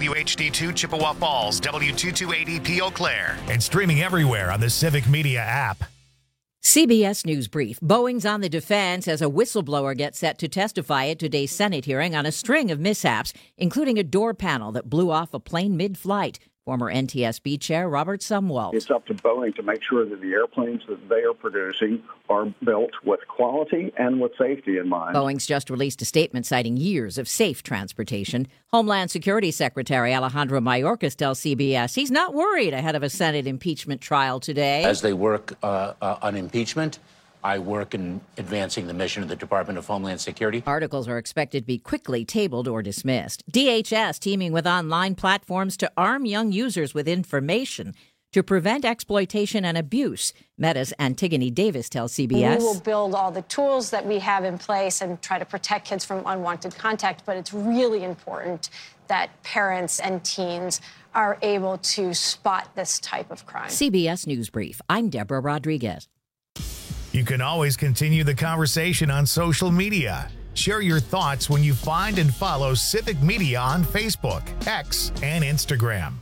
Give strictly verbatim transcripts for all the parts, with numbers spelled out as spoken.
W H D two Chippewa Falls, W two two eight E P Eau Claire. And streaming everywhere on the Civic Media app. C B S News Brief. Boeing's on the defense as a whistleblower gets set to testify at today's Senate hearing on a string of mishaps, including a door panel that blew off a plane mid-flight. Former N T S B Chair Robert Sumwalt. It's up to Boeing to make sure that the airplanes that they are producing are built with quality and with safety in mind. Boeing's just released a statement citing years of safe transportation. Homeland Security Secretary Alejandro Mayorkas tells C B S he's not worried ahead of a Senate impeachment trial today. As they work uh, uh, on impeachment, I work in advancing the mission of the Department of Homeland Security. Articles are expected to be quickly tabled or dismissed. D H S teaming with online platforms to arm young users with information to prevent exploitation and abuse. Meta's Antigone Davis tells C B S. We will build all the tools that we have in place and try to protect kids from unwanted contact, but it's really important that parents and teens are able to spot this type of crime. C B S News Brief. I'm Deborah Rodriguez. You can always continue the conversation on social media. Share your thoughts when you find and follow Civic Media on Facebook, X, and Instagram.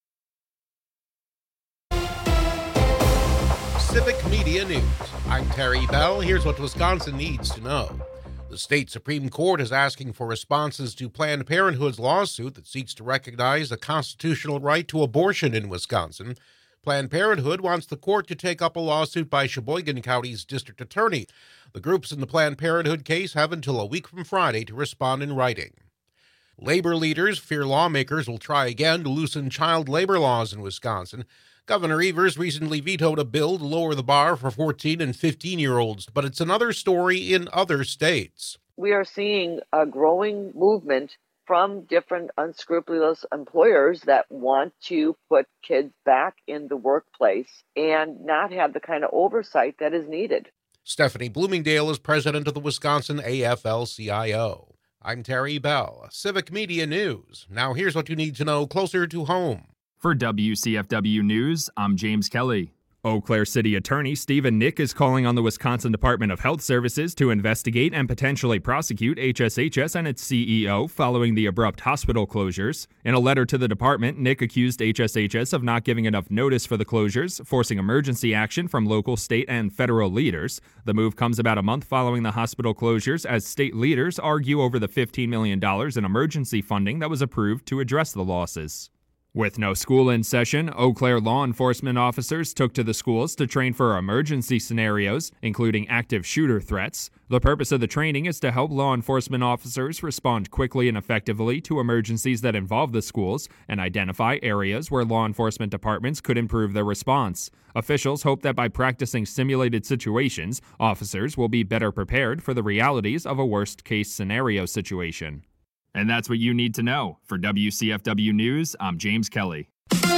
Civic Media News. I'm Terry Bell. Here's what Wisconsin needs to know. The state Supreme Court is asking for responses to Planned Parenthood's lawsuit that seeks to recognize the constitutional right to abortion in Wisconsin. Planned Parenthood wants the court to take up a lawsuit by Sheboygan County's district attorney. The groups in the Planned Parenthood case have until a week from Friday to respond in writing. Labor leaders fear lawmakers will try again to loosen child labor laws in Wisconsin. Governor Evers recently vetoed a bill to lower the bar for fourteen and fifteen-year-olds, but it's another story in other states. We are seeing a growing movement from different unscrupulous employers that want to put kids back in the workplace and not have the kind of oversight that is needed. Stephanie Bloomingdale is president of the Wisconsin A F L C I O. I'm Terry Bell, Civic Media News. Now here's what you need to know closer to home. For W C F W News, I'm James Kelly. Eau Claire City Attorney Stephen Nick is calling on the Wisconsin Department of Health Services to investigate and potentially prosecute H S H S and its C E O following the abrupt hospital closures. In a letter to the department, Nick accused H S H S of not giving enough notice for the closures, forcing emergency action from local, state, and federal leaders. The move comes about a month following the hospital closures as state leaders argue over the fifteen million dollars in emergency funding that was approved to address the losses. With no school in session, Eau Claire law enforcement officers took to the schools to train for emergency scenarios, including active shooter threats. The purpose of the training is to help law enforcement officers respond quickly and effectively to emergencies that involve the schools and identify areas where law enforcement departments could improve their response. Officials hope that by practicing simulated situations, officers will be better prepared for the realities of a worst-case scenario situation. And that's what you need to know. For W C F W News, I'm James Kelly.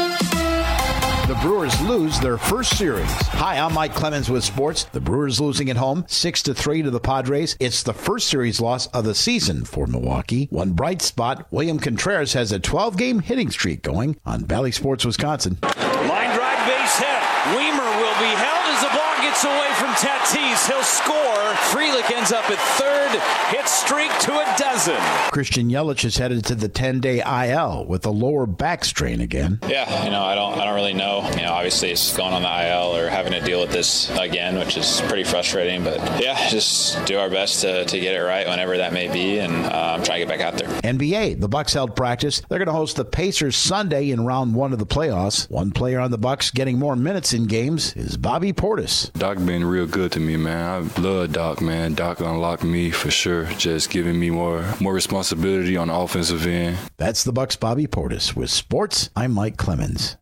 The Brewers lose their first series. Hi, I'm Mike Clemens with sports. The Brewers losing at home, six to three to the Padres. It's the first series loss of the season for Milwaukee. One bright spot, William Contreras has a twelve-game hitting streak going on Valley Sports Wisconsin. Line drive base hit. Weimer will be held as the ball gets away from Tatis. He'll score. Frelick ends up at third. Hit streak to a dozen. Christian Yelich is headed to the ten-day I L with a lower back strain again. Yeah, you know, I don't I don't really know. You know, obviously it's going on the I L or having to deal with this again, which is pretty frustrating. But yeah, just do our best to, to get it right whenever that may be, and um, try to get back out there. N B A, the Bucks held practice. They're going to host the Pacers Sunday in round one of the playoffs. One player on the Bucks getting more minutes in games is Bobby Portis. Doc been real good to me, man. I love Doc, man. Doc unlocked me for sure, just giving me more more responsibility on the offensive end. That's the Bucks' Bobby Portis. With sports, I'm Mike Clemens.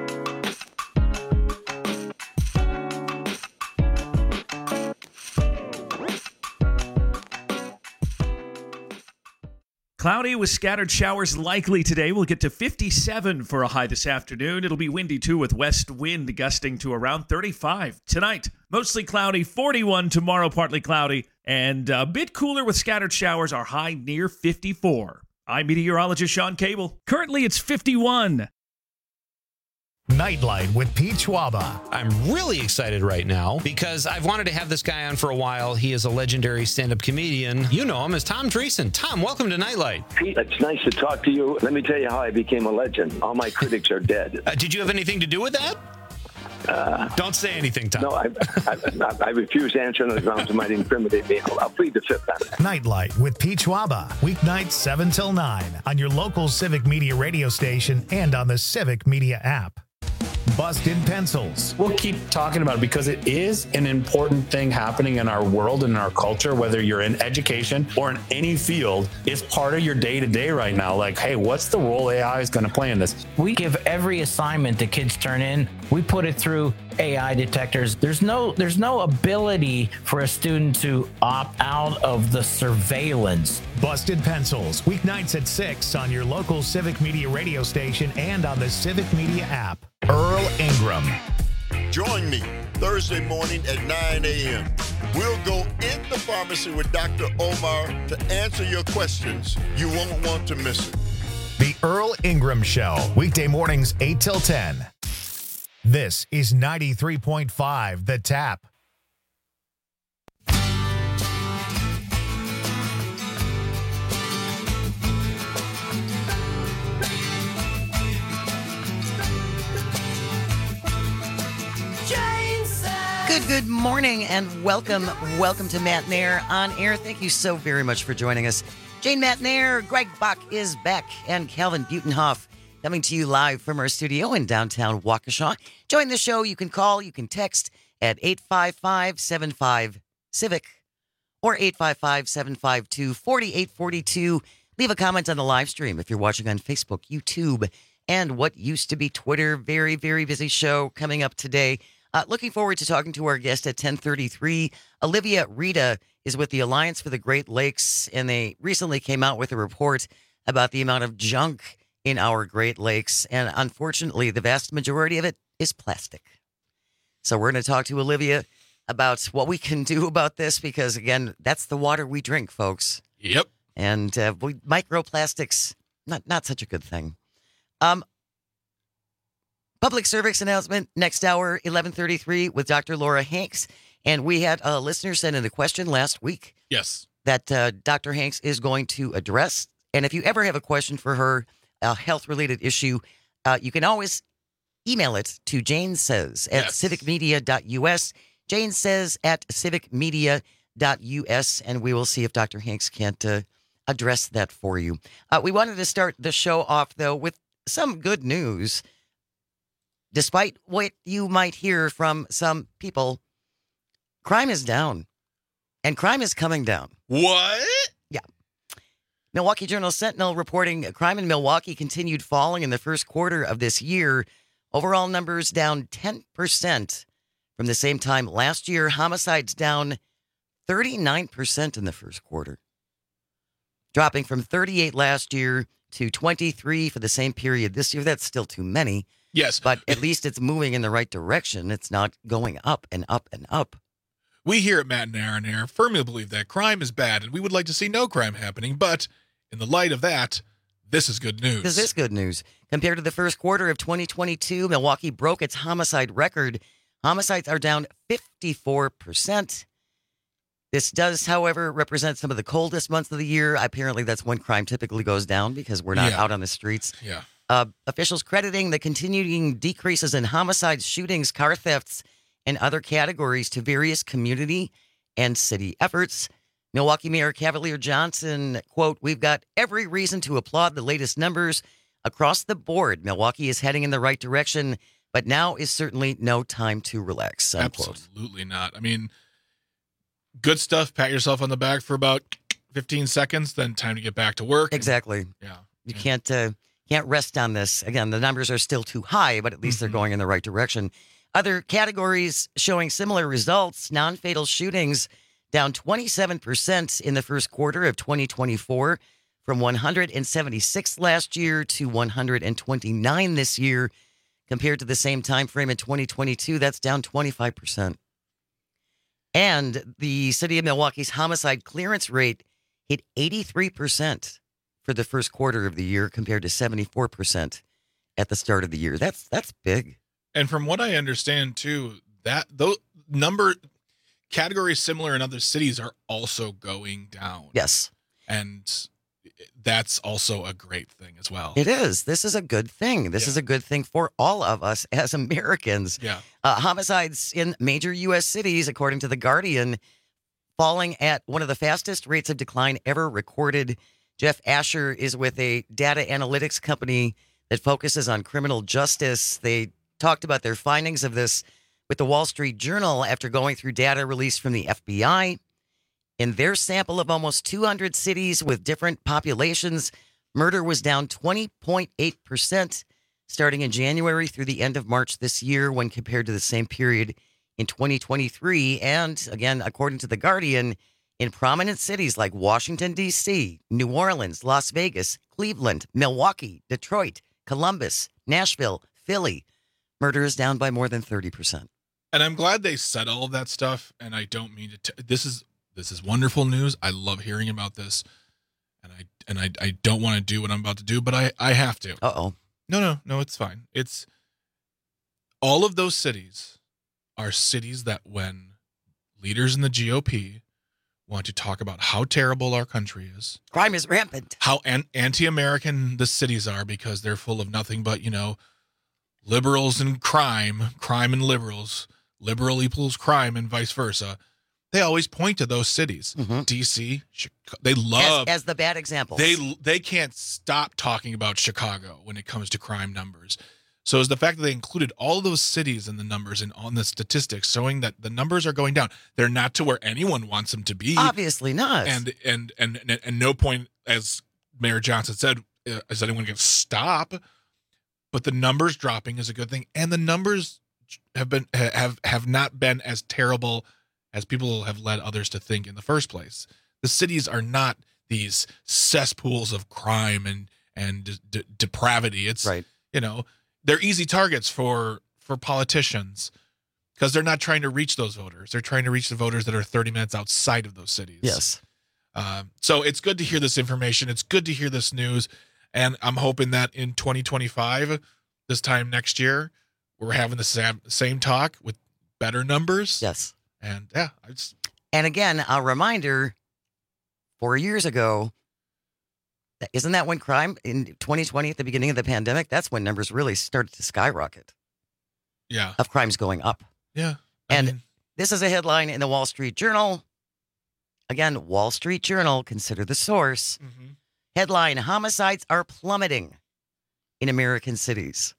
Cloudy with scattered showers likely today. We'll get to fifty-seven for a high this afternoon. It'll be windy, too, with west wind gusting to around thirty-five. Tonight, mostly cloudy, forty-one. Tomorrow, partly cloudy, and a bit cooler with scattered showers. Our high near fifty-four. I'm meteorologist Sean Cable. Currently, it's fifty-one. Nightlight with Pete Schwaba. I'm really excited right now because I've wanted to have this guy on for a while. He is a legendary stand-up comedian. You know him as Tom Dreesen. Tom, welcome to Nightlight. Pete, it's nice to talk to you. Let me tell you how I became a legend. All my critics are dead. Uh, did you have anything to do with that? Uh, Don't say anything, Tom. No, I, I, I, I refuse to answer on the grounds it might incriminate me. I'll, I'll plead the fifth on it. Nightlight with Pete Schwaba. Weeknights seven till nine on your local Civic Media radio station and on the Civic Media app. Busted Pencils. We'll keep talking about it because it is an important thing happening in our world and in our culture, whether you're in education or in any field. It's part of your day-to-day right now. Like, hey, what's the role A I is going to play in this? We give every assignment the kids turn in, we put it through A I detectors. There's no there's no ability for a student to opt out of the surveillance. Busted Pencils. Weeknights at six on your local Civic Media radio station and on the Civic Media app. Earl Ingram. Join me Thursday morning at nine a.m. We'll go in the pharmacy with Doctor Omar to answer your questions. You won't want to miss it. The Earl Ingram Show. Weekday mornings eight till ten. This is ninety-three point five The Tap. Good, good morning and welcome. Welcome to Matt Nair on air. Thank you so very much for joining us. Jane Matt Nair, Greg Bach is back, and Calvin Butenhoff coming to you live from our studio in downtown Waukesha. Join the show. You can call, you can text at eight five five, seven five, CIVIC or eight five five, seven five two, four eight four two. Leave a comment on the live stream if you're watching on Facebook, YouTube, and what used to be Twitter. Very, very busy show coming up today. Uh, looking forward to talking to our guest at ten thirty-three. Olivia Rita is with the Alliance for the Great Lakes, and they recently came out with a report about the amount of junk in our Great Lakes, and unfortunately, the vast majority of it is plastic. So we're going to talk to Olivia about what we can do about this, because, again, that's the water we drink, folks. Yep. And uh, we, microplastics, not, not such a good thing. Um. Public service announcement next hour, eleven thirty-three with Doctor Laura Hanks. And we had a listener send in a question last week. Yes. That uh, Doctor Hanks is going to address. And if you ever have a question for her, a health-related issue, uh, you can always email it to Jane Says at yes. civic media dot u s. Jane Says at civic media dot u s. And we will see if Doctor Hanks can't uh, address that for you. Uh, we wanted to start the show off, though, with some good news. Despite what you might hear from some people, crime is down. And crime is coming down. What? Yeah. Milwaukee Journal-Sentinel reporting crime in Milwaukee continued falling in the first quarter of this year. Overall numbers down ten percent from the same time last year. Homicides down thirty-nine percent in the first quarter. Dropping from thirty-eight last year to twenty-three for the same period this year. That's still too many. Yes. But at least it's moving in the right direction. It's not going up and up and up. We here at Matt and Aaron Air firmly believe that crime is bad, and we would like to see no crime happening. But in the light of that, this is good news. This is good news. Compared to the first quarter of twenty twenty-two, Milwaukee broke its homicide record. Homicides are down fifty-four percent. This does, however, represent some of the coldest months of the year. Apparently, that's when crime typically goes down because we're not Yeah. out on the streets. Yeah. Uh, officials crediting the continuing decreases in homicides, shootings, car thefts, and other categories to various community and city efforts. Milwaukee Mayor Cavalier Johnson, quote, "We've got every reason to applaud the latest numbers. Across the board, Milwaukee is heading in the right direction, but now is certainly no time to relax," unquote. Absolutely not. I mean, good stuff. Pat yourself on the back for about fifteen seconds, then time to get back to work. Exactly. Yeah. You can't uh, can't rest on this. Again, the numbers are still too high, but at least they're going in the right direction. Other categories showing similar results. Non-fatal shootings down twenty-seven percent in the first quarter of twenty twenty-four, from one hundred seventy-six last year to one hundred twenty-nine this year. Compared to the same time frame in twenty twenty-two, that's down twenty-five percent. And the city of Milwaukee's homicide clearance rate hit eighty-three percent for the first quarter of the year, compared to seventy-four percent at the start of the year. That's that's big. And from what I understand too, that those number categories similar in other cities are also going down. Yes. And that's also a great thing as well. It is. This is a good thing. This Yeah. is a good thing for all of us as Americans. Yeah. Uh, homicides in major U S cities, according to The Guardian, falling at one of the fastest rates of decline ever recorded. Jeff Asher is with a data analytics company that focuses on criminal justice. They talked about their findings of this with the Wall Street Journal after going through data released from the F B I. In their sample of almost two hundred cities with different populations, murder was down twenty point eight percent starting in January through the end of March this year when compared to the same period in twenty twenty-three. And again, according to The Guardian, in prominent cities like Washington, D C, New Orleans, Las Vegas, Cleveland, Milwaukee, Detroit, Columbus, Nashville, Philly, murder is down by more than thirty percent. And I'm glad they said all of that stuff. And I don't mean to. T- this is this is wonderful news. I love hearing about this, and I and I I don't want to do what I'm about to do, but I I have to. Uh oh. No, no, no. It's fine. It's all of those cities are cities that when leaders in the G O P want to talk about how terrible our country is, crime is rampant, how an- anti-American the cities are because they're full of nothing but, you know, liberals and crime, crime and liberals, liberal equals crime and vice versa. They always point to those cities. Mm-hmm. D C, Chicago, they love as, as the bad examples. They they can't stop talking about Chicago when it comes to crime numbers. So is the fact that they included all of those cities in the numbers and on the statistics, showing that the numbers are going down. They're not to where anyone wants them to be. Obviously not. And and and and, and no point, as Mayor Johnson said, uh, is anyone going to stop. But the numbers dropping is a good thing, and the numbers have been have have not been as terrible as people have led others to think in the first place. The cities are not these cesspools of crime and and de- depravity. It's right. You know, they're easy targets for for politicians because they're not trying to reach those voters. They're trying to reach the voters that are thirty minutes outside of those cities. Yes. Uh, so it's good to hear this information. It's good to hear this news. And I'm hoping that in twenty twenty-five, this time next year, we're having the same, same talk with better numbers. Yes. And yeah, I just... And again, a reminder, four years ago, isn't that when crime in twenty twenty, at the beginning of the pandemic, that's when numbers really started to skyrocket. Yeah. Of crimes going up. Yeah. I and mean... this is a headline in the Wall Street Journal. Again, Wall Street Journal, consider the source. Mm-hmm. Headline, homicides are plummeting in American cities.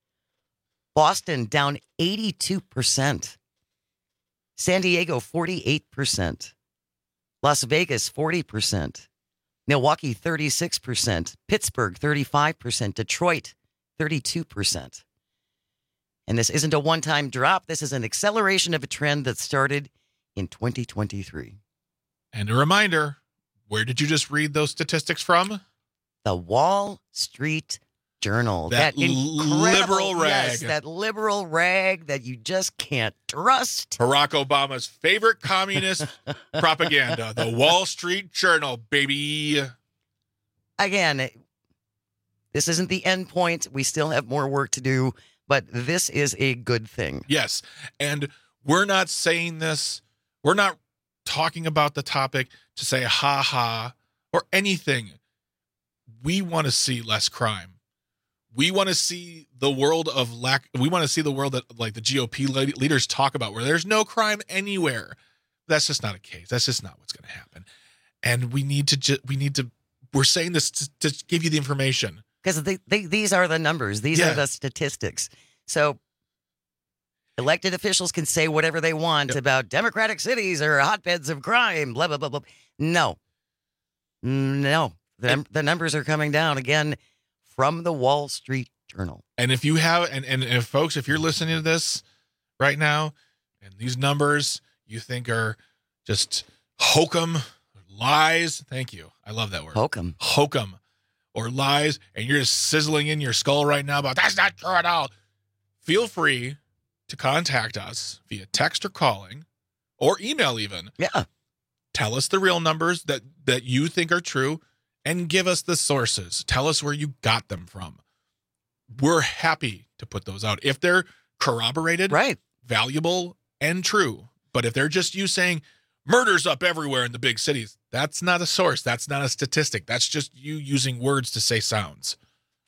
Boston down eighty-two percent. San Diego, forty-eight percent. Las Vegas, forty percent. Milwaukee, thirty-six percent. Pittsburgh, thirty-five percent. Detroit, thirty-two percent. And this isn't a one-time drop. This is an acceleration of a trend that started in twenty twenty-three. And a reminder, where did you just read those statistics from? The Wall Street Journal. That, that liberal rag. Yes, that liberal rag that you just can't trust. Barack Obama's favorite communist propaganda. The Wall Street Journal, baby. Again, this isn't the end point. We still have more work to do, but this is a good thing. Yes. And we're not saying this. We're not talking about the topic to say ha ha or anything. We want to see less crime. We want to see the world of lack. We want to see the world that like the G O P leaders talk about, where there's no crime anywhere. That's just not a case. That's just not what's going to happen. And we need to. Ju- we need to. We're saying this to, to give you the information because they, they, these are the numbers. These yeah. are the statistics. So elected officials can say whatever they want yep. about Democratic cities or hotbeds of crime. Blah blah blah blah. No, no. The, the numbers are coming down again. From the Wall Street Journal. And if you have, and, and if folks, if you're listening to this right now, and these numbers you think are just hokum, lies, thank you. I love that word. Hokum. Hokum. Or lies, and you're just sizzling in your skull right now about, that's not true at all. Feel free to contact us via text or calling, or email even. Yeah. Tell us the real numbers that, that you think are true. And give us the sources. Tell us where you got them from. We're happy to put those out. If they're corroborated, right, valuable, and true. But if they're just you saying murder's up everywhere in the big cities, that's not a source. That's not a statistic. That's just you using words to say sounds.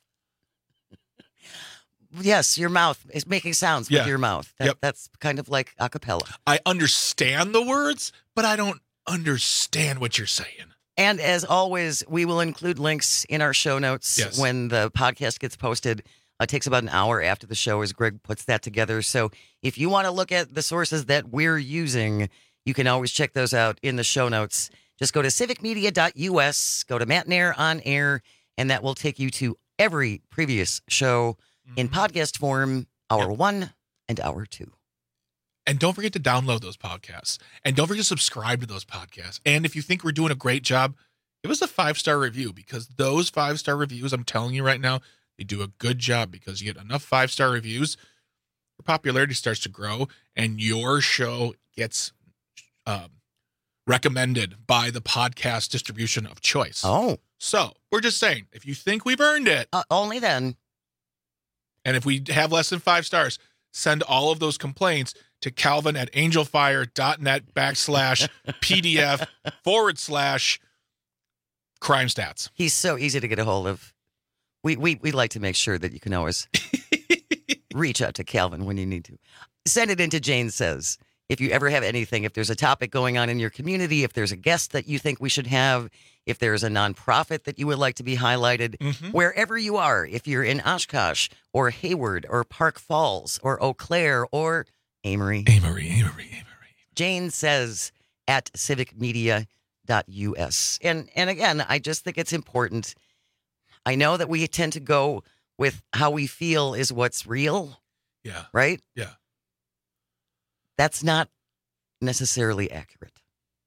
Yes, your mouth is making sounds Yeah. with your mouth. That, Yep. That's kind of like a cappella. I understand the words, but I don't understand what you're saying. And as always, we will include links in our show notes Yes. when the podcast gets posted. It takes about an hour after the show as Greg puts that together. So if you want to look at the sources that we're using, you can always check those out in the show notes. Just go to civic media dot U S, go to Matt Nair on air, and that will take you to every previous show in podcast form, hour one and hour two. And don't forget to download those podcasts. And don't forget to subscribe to those podcasts. And if you think we're doing a great job, give us a five-star review, because those five-star reviews, I'm telling you right now, they do a good job, because you get enough five-star reviews, your popularity starts to grow, and your show gets um, recommended by the podcast distribution of choice. Oh. So we're just saying, if you think we've earned it. Uh, only then. And if we have less than five stars, send all of those complaints to Calvin at angelfire.net backslash PDF forward slash crime stats. He's so easy to get a hold of. We we we like to make sure that you can always reach out to Calvin when you need to. Send it into Jane Says. If you ever have anything, if there's a topic going on in your community, if there's a guest that you think we should have, if there's a nonprofit that you would like to be highlighted, Mhm. wherever you are, if you're in Oshkosh or Hayward or Park Falls or Eau Claire or Amory. Amory, Amory, Amory. Jane Says at civic media dot U S. And and again, I just think it's important. I know that we tend to go with how we feel is what's real. Yeah. Right? Yeah. That's not necessarily accurate.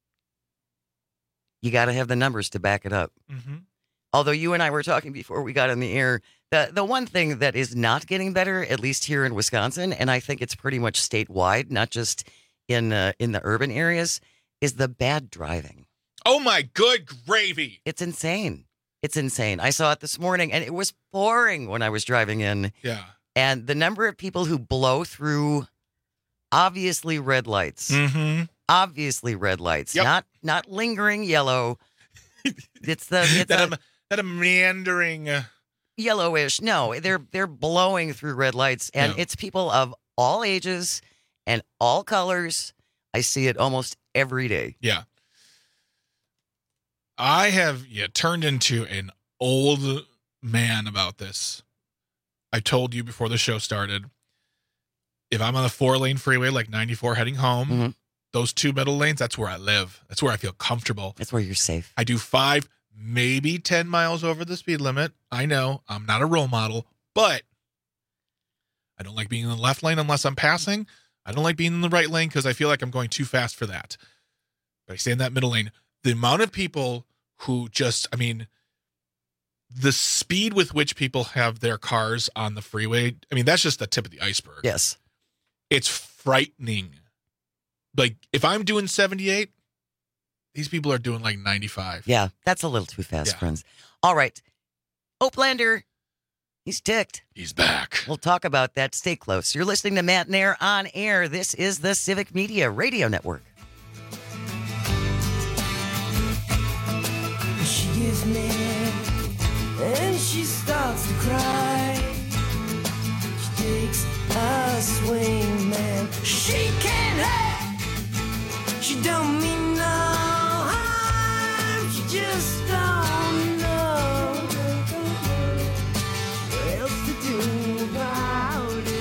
You got to have the numbers to back it up. Mm-hmm. Although you and I were talking before we got on the air, the, the one thing that is not getting better, at least here in Wisconsin, and I think it's pretty much statewide, not just in uh, in the urban areas, is the bad driving. Oh, my good gravy. It's insane. It's insane. I saw it this morning, and it was pouring when I was driving in. Yeah. And the number of people who blow through obviously red lights, Mm-hmm. obviously red lights, Yep. not not lingering yellow. It's the it's that, a a, that a meandering. Uh, yellowish. No, they're they're blowing through red lights, and No. it's people of all ages and all colors. I see it almost every day. yeah. I have yeah, turned into an old man about this. I told you before the show started, if I'm on a four-lane freeway like ninety-four heading home, Mhm. those two middle lanes, that's where I live. That's where I feel comfortable. That's where you're safe. I do five, maybe ten miles over the speed limit. I know I'm not a role model, but I don't like being in the left lane unless I'm passing. I don't like being in the right lane because I feel like I'm going too fast for that. But I stay in that middle lane. The amount of people who just, I mean, the speed with which people have their cars on the freeway, I mean, that's just the tip of the iceberg. Yes. It's frightening. Like, if I'm doing seventy-eight, these people are doing like ninety-five. Yeah, that's a little too fast, Yeah. friends. All right. Oplander, he's ticked. He's back. We'll talk about that. Stay close. You're listening to Matt Nair on air. This is the Civic Media Radio Network. She gives me and she starts to cry. She takes a swing, man. She can't help. She don't mean no harm. She just don't know what else to do about it.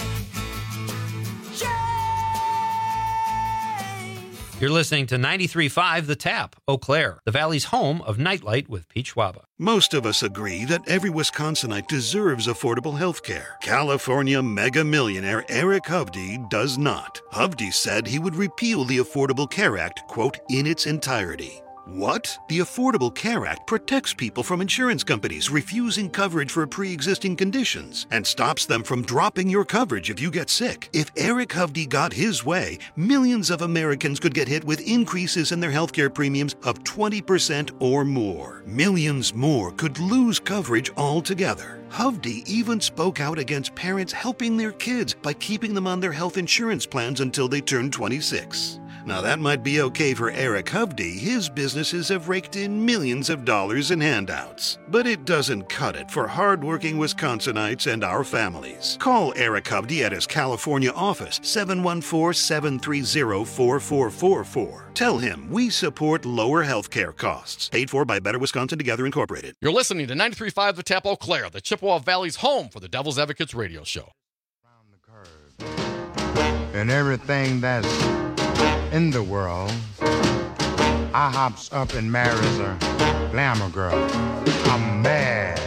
You're listening to ninety-three point five The Tap, Eau Claire, the Valley's home of Nightlight with Pete Schwaba. Most of us agree that every Wisconsinite deserves affordable health care. California mega millionaire Eric Hovde does not. Hovde said he would repeal the Affordable Care Act, quote, in its entirety. What? The Affordable Care Act protects people from insurance companies refusing coverage for pre-existing conditions and stops them from dropping your coverage if you get sick. If Eric Hovde got his way, millions of Americans could get hit with increases in their healthcare premiums of twenty percent or more. Millions more could lose coverage altogether. Hovde even spoke out against parents helping their kids by keeping them on their health insurance plans until they turn twenty-six. Now that might be okay for Eric Hovde. His businesses have raked in millions of dollars in handouts. But it doesn't cut it for hardworking Wisconsinites and our families. Call Eric Hovde at his California office, seven one four, seven three zero, four four four four. Tell him we support lower health care costs. Paid for by Better Wisconsin Together Incorporated. You're listening to ninety-three point five The Tap Eau Claire, the Chippewa Valley's home for the Devil's Advocates radio show. And everything that's in the world, I hops up and marries a glamour girl. I'm mad.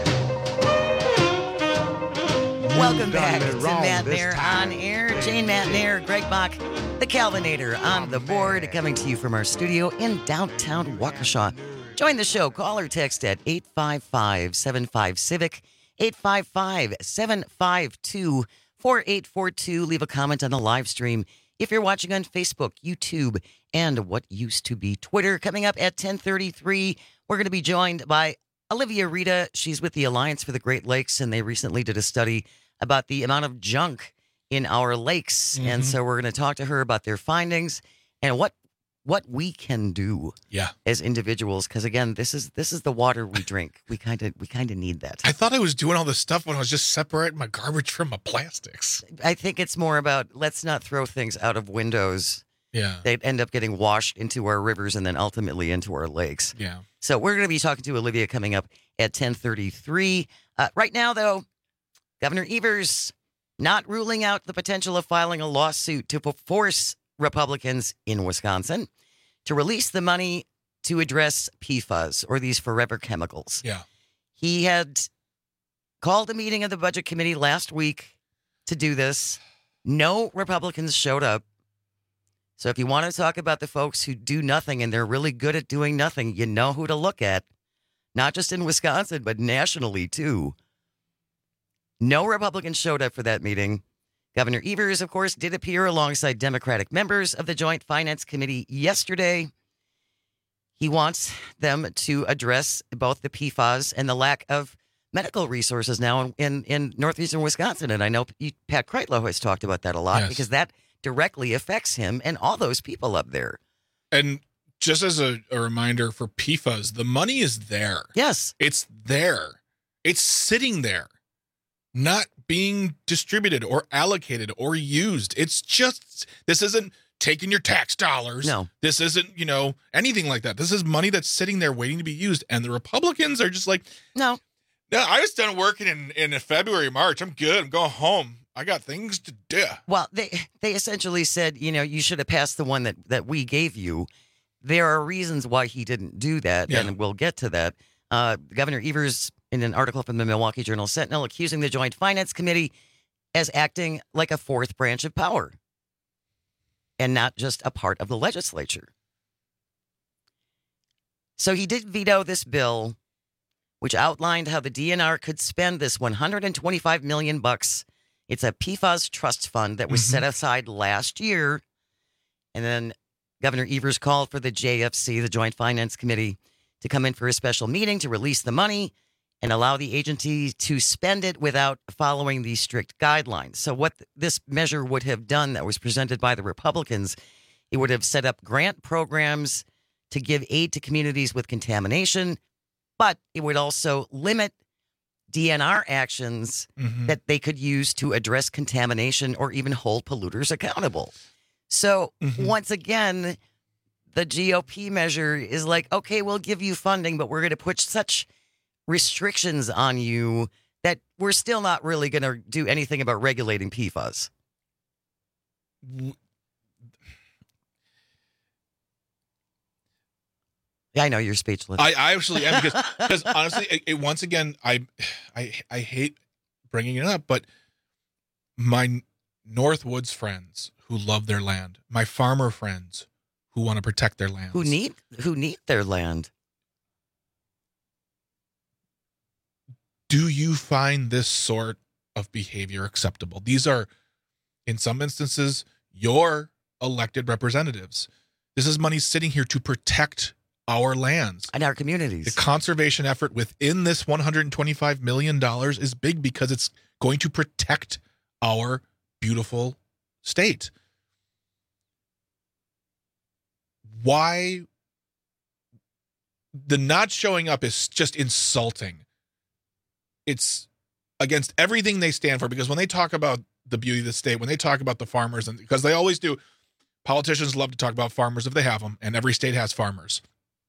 Welcome back to Matt Nair on air. Jane Matt Nair, Greg Bach, the Calvinator on the board, coming to you from our studio in downtown Waukesha. Join the show. Call or text at eight five five, seven five, Civic, eight five five, seven five two, four eight four two. Leave a comment on the live stream if you're watching on Facebook, YouTube, and what used to be Twitter. Coming up at ten thirty-three, we're going to be joined by Olivia Rita. She's with the Alliance for the Great Lakes, and they recently did a study about the amount of junk in our lakes. Mm-hmm. And so we're going to talk to her about their findings and what what we can do yeah. as individuals. Because again, this is this is the water we drink. We kind of we kind of need that. I thought I was doing all this stuff when I was just separating my garbage from my plastics. I think it's more about let's not throw things out of windows. Yeah. They end up getting washed into our rivers and then ultimately into our lakes. Yeah. So we're going to be talking to Olivia coming up at ten thirty-three. Uh, right now, though, Governor Evers not ruling out the potential of filing a lawsuit to force Republicans in Wisconsin to release the money to address P FAS, or these forever chemicals. Yeah. He had called a meeting of the Budget Committee last week to do this. No Republicans showed up. So if you want to talk about the folks who do nothing and they're really good at doing nothing, you know who to look at. Not just in Wisconsin, but nationally, too. No Republicans showed up for that meeting. Governor Evers, of course, did appear alongside Democratic members of the Joint Finance Committee yesterday. He wants them to address both the P FAS and the lack of medical resources now in, in, in northeastern Wisconsin. And I know Pat Kreitlow has talked about that a lot, yes, because that directly affects him and all those people up there. And just as a, a reminder for P FAS, the money is there. Yes. It's there. It's sitting there, not being distributed or allocated or used. It's just, this isn't taking your tax dollars. No. This isn't, you know, anything like that. This is money that's sitting there waiting to be used. And the Republicans are just like, no, no, I was done working in, in February, March. I'm good. I'm going home. I got things to do. Well, they they essentially said, you know, you should have passed the one that, that we gave you. There are reasons why he didn't do that, yeah, and we'll get to that. Uh, Governor Evers, in an article from the Milwaukee Journal Sentinel, accusing the Joint Finance Committee as acting like a fourth branch of power and not just a part of the legislature. So he did veto this bill, which outlined how the D N R could spend this one hundred twenty-five million dollars bucks. It's a P FAS trust fund that was mm-hmm. set aside last year. And then Governor Evers called for the J F C, the Joint Finance Committee, to come in for a special meeting to release the money and allow the agency to spend it without following these strict guidelines. So what this measure would have done that was presented by the Republicans, it would have set up grant programs to give aid to communities with contamination, but it would also limit D N R actions mm-hmm. that they could use to address contamination or even hold polluters accountable. So mm-hmm. once again, the G O P measure is like, okay, we'll give you funding, but we're going to put such restrictions on you that we're still not really going to do anything about regulating P FAS. Yeah, I know you're speechless. I, I actually am because, because honestly, it, it, once again, I, I, I hate bringing it up, but my Northwoods friends who love their land, my farmer friends who want to protect their land. Who need who need their land. Do you find this sort of behavior acceptable? These are, in some instances, your elected representatives. This is money sitting here to protect our lands and our communities. The conservation effort within this one hundred twenty-five million dollars is big because it's going to protect our beautiful state. Why the not showing up is just insulting. It's against everything they stand for, because when they talk about the beauty of the state, when they talk about the farmers, and because they always do, politicians love to talk about farmers if they have them, and every state has farmers.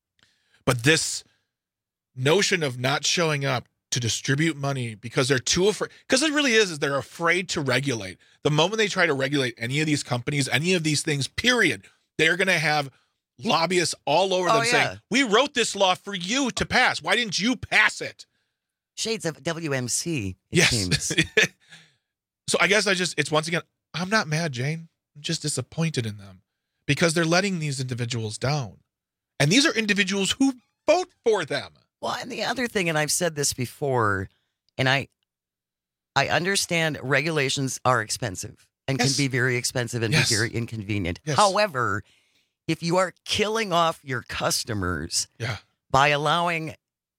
But this notion of not showing up to distribute money because they're too afraid, because it really is, is they're afraid to regulate. The moment they try to regulate any of these companies, any of these things, period, they're going to have lobbyists all over Oh, them yeah. saying, we wrote this law for you to pass. Why didn't you pass it? Shades of W M C, it Yes. seems. So I guess I just, it's once again, I'm not mad, Jane. I'm just disappointed in them because they're letting these individuals down. And these are individuals who vote for them. Well, and the other thing, and I've said this before, and I I understand regulations are expensive and Yes. can be very expensive and Yes. be very inconvenient. Yes. However, if you are killing off your customers Yeah. by allowing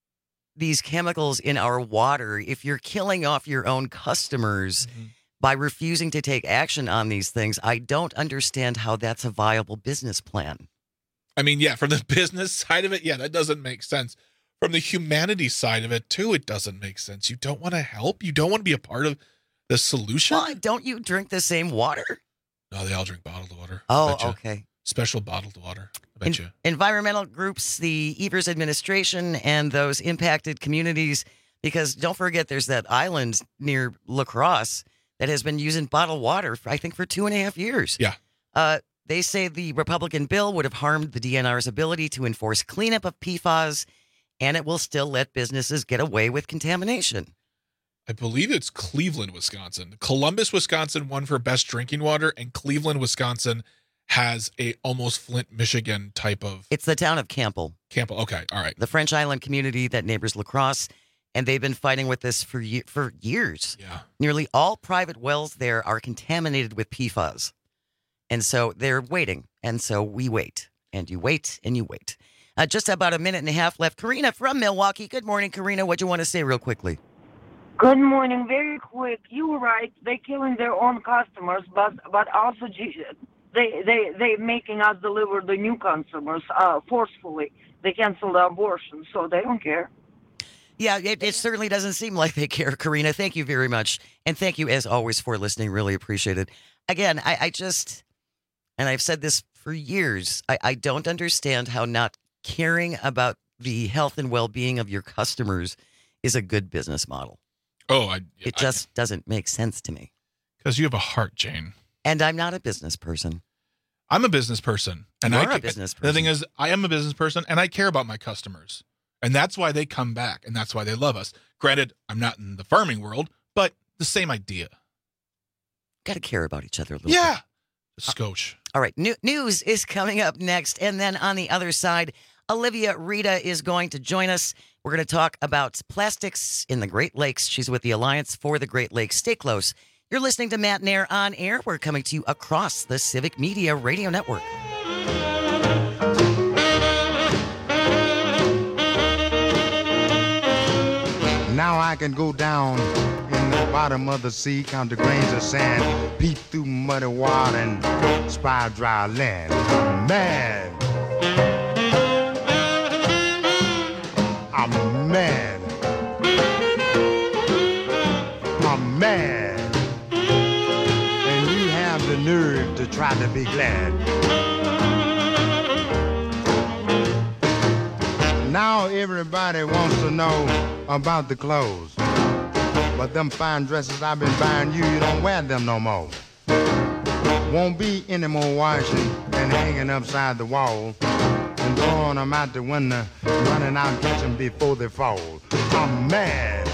these chemicals in our water, if you're killing off your own customers Mm-hmm. by refusing to take action on these things, I don't understand how that's a viable business plan. I mean, yeah, from the business side of it, yeah, that doesn't make sense. From the humanity side of it, too, it doesn't make sense. You don't want to help? You don't want to be a part of the solution? Well, don't you drink the same water? No, they all drink bottled water. I Oh, bet you. okay. Special bottled water. I bet En- you. environmental groups, the Evers administration, and those impacted communities, because don't forget there's that island near La Crosse that has been using bottled water, for, I think, for two and a half years. Yeah. Uh, they say the Republican bill would have harmed the D N R's ability to enforce cleanup of P F A S, and it will still let businesses get away with contamination. I believe it's Cleveland, Wisconsin. Columbus, Wisconsin won for best drinking water, and Cleveland, Wisconsin has a almost Flint, Michigan type of It's the town of Campbell, Campbell. Okay, all right. the French Island community that neighbors La Crosse, and they've been fighting with this for ye- for years. Yeah. Nearly all private wells there are contaminated with P F A S. And so they're waiting. And so we wait. And you wait and you wait. Uh, just about a minute and a half left. Karina from Milwaukee. Good morning, Karina. What do you want to say real quickly? Good morning. Very quick. You were right. They're killing their own customers, but but also G- they they they making us deliver the new customers uh, forcefully. They cancel the abortion, so they don't care. Yeah, it, it certainly doesn't seem like they care, Karina. Thank you very much. And thank you, as always, for listening. Really appreciate it. Again, I, I just, and I've said this for years, I, I don't understand how not caring about the health and well-being of your customers is a good business model. Oh, I, It just doesn't make sense to me. Because you have a heart, Jane. And I'm not a business person. I'm a business person. And You I are a ca- business The thing is, I am a business person, and I care about my customers. And that's why they come back, and that's why they love us. Granted, I'm not in the farming world, but the same idea. Got to care about each other a little Yeah. bit. Skosh. All right. New- news is coming up next. And then on the other side, Olivia Rita is going to join us. We're going to talk about plastics in the Great Lakes. She's with the Alliance for the Great Lakes. Stay close. You're listening to Matt Nair on Air. We're coming to you across the Civic Media Radio Network. Now I can go down in the bottom of the sea, count the grains of sand, peep through muddy water and spy dry land. Man, I'm mad. I'm mad. And you have the nerve to try to be glad. Now everybody wants to know about the clothes. But them fine dresses I've been buying you, you don't wear them no more. Won't be any more washing and hanging upside the wall and throwing them out the window, running out and catch them before they fall. I'm mad.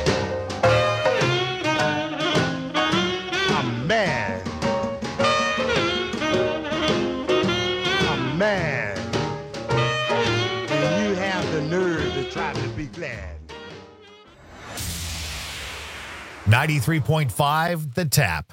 I'm mad. I'm mad. ninety-three point five The Tap.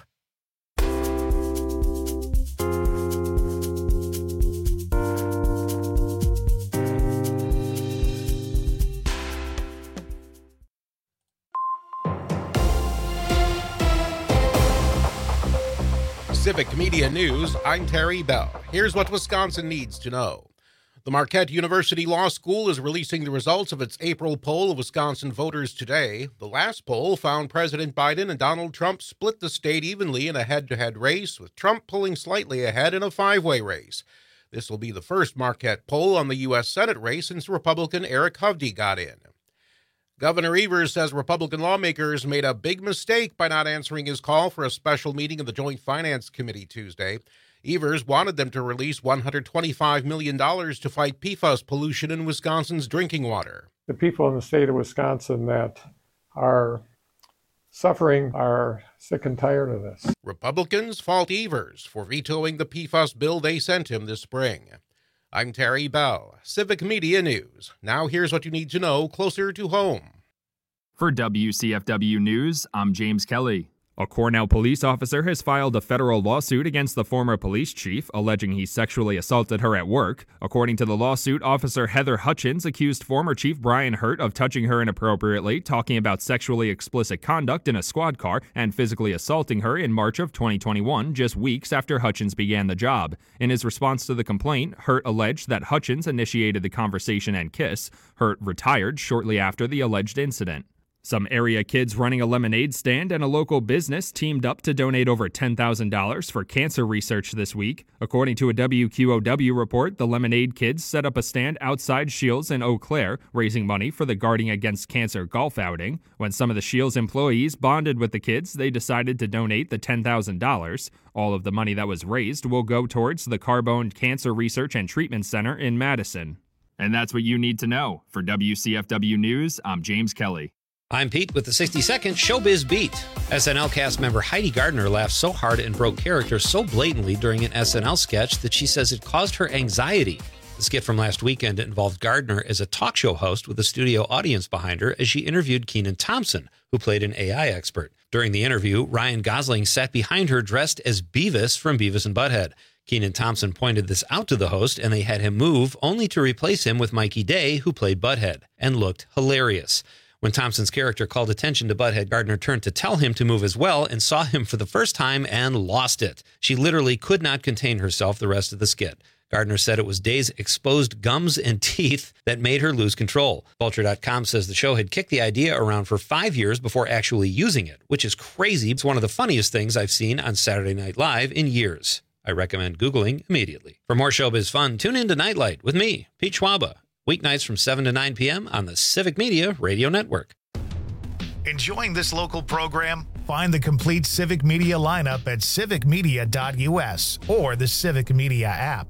Civic Media News, I'm Terry Bell. Here's what Wisconsin needs to know. The Marquette University Law School is releasing the results of its April poll of Wisconsin voters today. The last poll found President Biden and Donald Trump split the state evenly in a head-to-head race, with Trump pulling slightly ahead in a five-way race. This will be the first Marquette poll on the U S Senate race since Republican Eric Hovde got in. Governor Evers says Republican lawmakers made a big mistake by not answering his call for a special meeting of the Joint Finance Committee Tuesday. Evers wanted them to release one hundred twenty-five million dollars to fight P FAS pollution in Wisconsin's drinking water. The people in the state of Wisconsin that are suffering are sick and tired of this. Republicans fault Evers for vetoing the P FAS bill they sent him this spring. I'm Terry Bell, Civic Media News. Now here's what you need to know closer to home. For W C F W News, I'm James Kelly. A Cornell police officer has filed a federal lawsuit against the former police chief, alleging he sexually assaulted her at work. According to the lawsuit, Officer Heather Hutchins accused former Chief Brian Hurt of touching her inappropriately, talking about sexually explicit conduct in a squad car, and physically assaulting her in March of twenty twenty-one, just weeks after Hutchins began the job. In his response to the complaint, Hurt alleged that Hutchins initiated the conversation and kiss. Hurt retired shortly after the alleged incident. Some area kids running a lemonade stand and a local business teamed up to donate over ten thousand dollars for cancer research this week. According to a W Q O W report, the Lemonade Kids set up a stand outside Shields in Eau Claire, raising money for the Guarding Against Cancer golf outing. When some of the Shields employees bonded with the kids, they decided to donate the ten thousand dollars. All of the money that was raised will go towards the Carbone Cancer Research and Treatment Center in Madison. And that's what you need to know. For W C F W News, I'm James Kelly. I'm Pete with the sixty second Showbiz Beat. S N L cast member Heidi Gardner laughed so hard and broke character so blatantly during an S N L sketch that she says it caused her anxiety. The skit from last weekend involved Gardner as a talk show host with a studio audience behind her as she interviewed Kenan Thompson, who played an A I expert. During the interview, Ryan Gosling sat behind her dressed as Beavis from Beavis and Butthead. Kenan Thompson pointed this out to the host, and they had him move, only to replace him with Mikey Day, who played Butthead, and looked hilarious. When Thompson's character called attention to Butthead, Gardner turned to tell him to move as well and saw him for the first time and lost it. She literally could not contain herself the rest of the skit. Gardner said it was Day's exposed gums and teeth that made her lose control. Vulture dot com says the show had kicked the idea around for five years before actually using it, which is crazy. It's one of the funniest things I've seen on Saturday Night Live in years. I recommend Googling immediately. For more showbiz fun, tune in to Nightlight with me, Pete Schwaba. Weeknights from seven to nine p.m. on the Civic Media Radio Network. Enjoying this local program? Find the complete Civic Media lineup at civic media dot u s or the Civic Media app.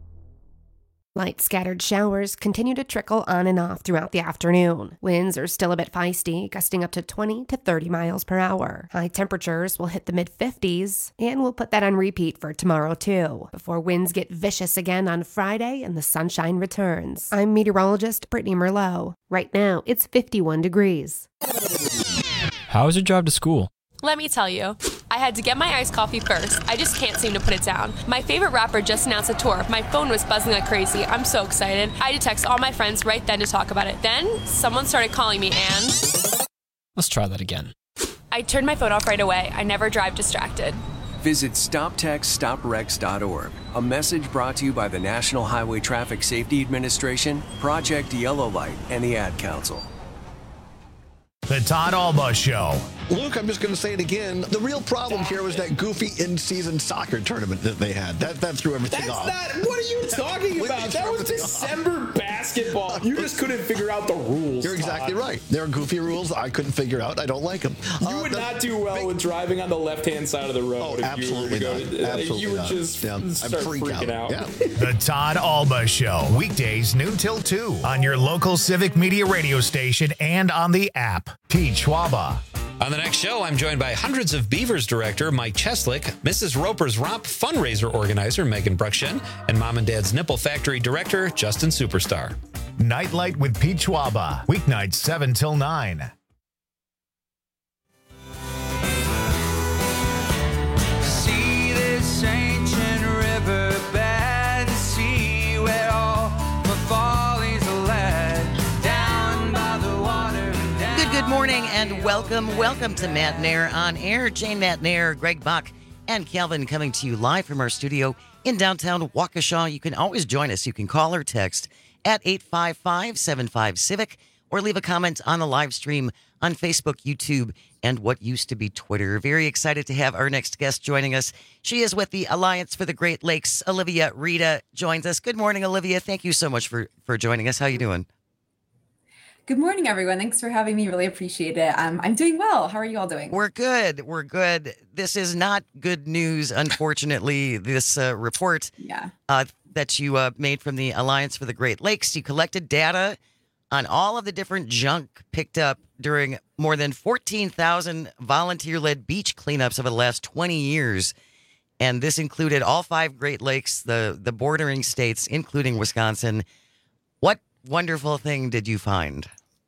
Light scattered showers continue to trickle on and off throughout the afternoon. Winds are still a bit feisty, gusting up to twenty to thirty miles per hour. High temperatures will hit the mid fifties, and we'll put that on repeat for tomorrow too, before winds get vicious again on Friday and the sunshine returns. I'm meteorologist Brittany Merlot. Right now, it's fifty-one degrees. How was your drive to school? Let me tell you, I had to get my iced coffee first. I just can't seem to put it down. My favorite rapper just announced a tour. My phone was buzzing like crazy. I'm so excited. I had to text all my friends right then to talk about it. Then, someone started calling me and... Let's try that again. I turned my phone off right away. I never drive distracted. Visit stop text stop wrecks dot org. A message brought to you by the National Highway Traffic Safety Administration, Project Yellow Light, and the Ad Council. The Todd Alba Show. Luke, I'm just going to say it again. The real problem here was that goofy in-season soccer tournament that they had. That that threw everything That's off. Not, what are you talking about? That was December basketball. You just couldn't figure out the rules. You're exactly Todd. right. There are goofy rules I couldn't figure out. I don't like them. You uh, would the, not do well with driving on the left-hand side of the road. Oh, if absolutely you were to not. go, Absolutely You would not. just Yeah. start freak freaking out. out. Yeah. The Todd Alba Show. Weekdays noon till two on your local Civic Media radio station and on the app. Pete Schwaba. On the next show, I'm joined by Hundreds of Beavers director Mike Cheslick, Missus Roper's Romp fundraiser organizer Megan Bruckshen, and Mom and Dad's Nipple Factory director Justin Superstar. Nightlight with Pete Schwaba. Weeknights seven till nine. Good morning and welcome, welcome to Matt Nair on Air. Jane Matt Nair, Greg Buck, and Calvin coming to you live from our studio in downtown Waukesha. You can always join us. You can call or text at eight five five, seven five, civic or leave a comment on the live stream on Facebook, YouTube, and what used to be Twitter. Very excited to have our next guest joining us. She is with the Alliance for the Great Lakes. Olivia Rita joins us. Good morning, Olivia. Thank you so much for, for joining us. How you doing? Good morning, everyone. Thanks for having me. Really appreciate it. Um, I'm doing well. How are you all doing? We're good. We're good. This is not good news, unfortunately, this uh, report yeah. uh, that you uh, made from the Alliance for the Great Lakes. You collected data on all of the different junk picked up during more than fourteen thousand volunteer-led beach cleanups over the last twenty years. And this included all five Great Lakes, the, the bordering states, including Wisconsin. What wonderful thing did you find?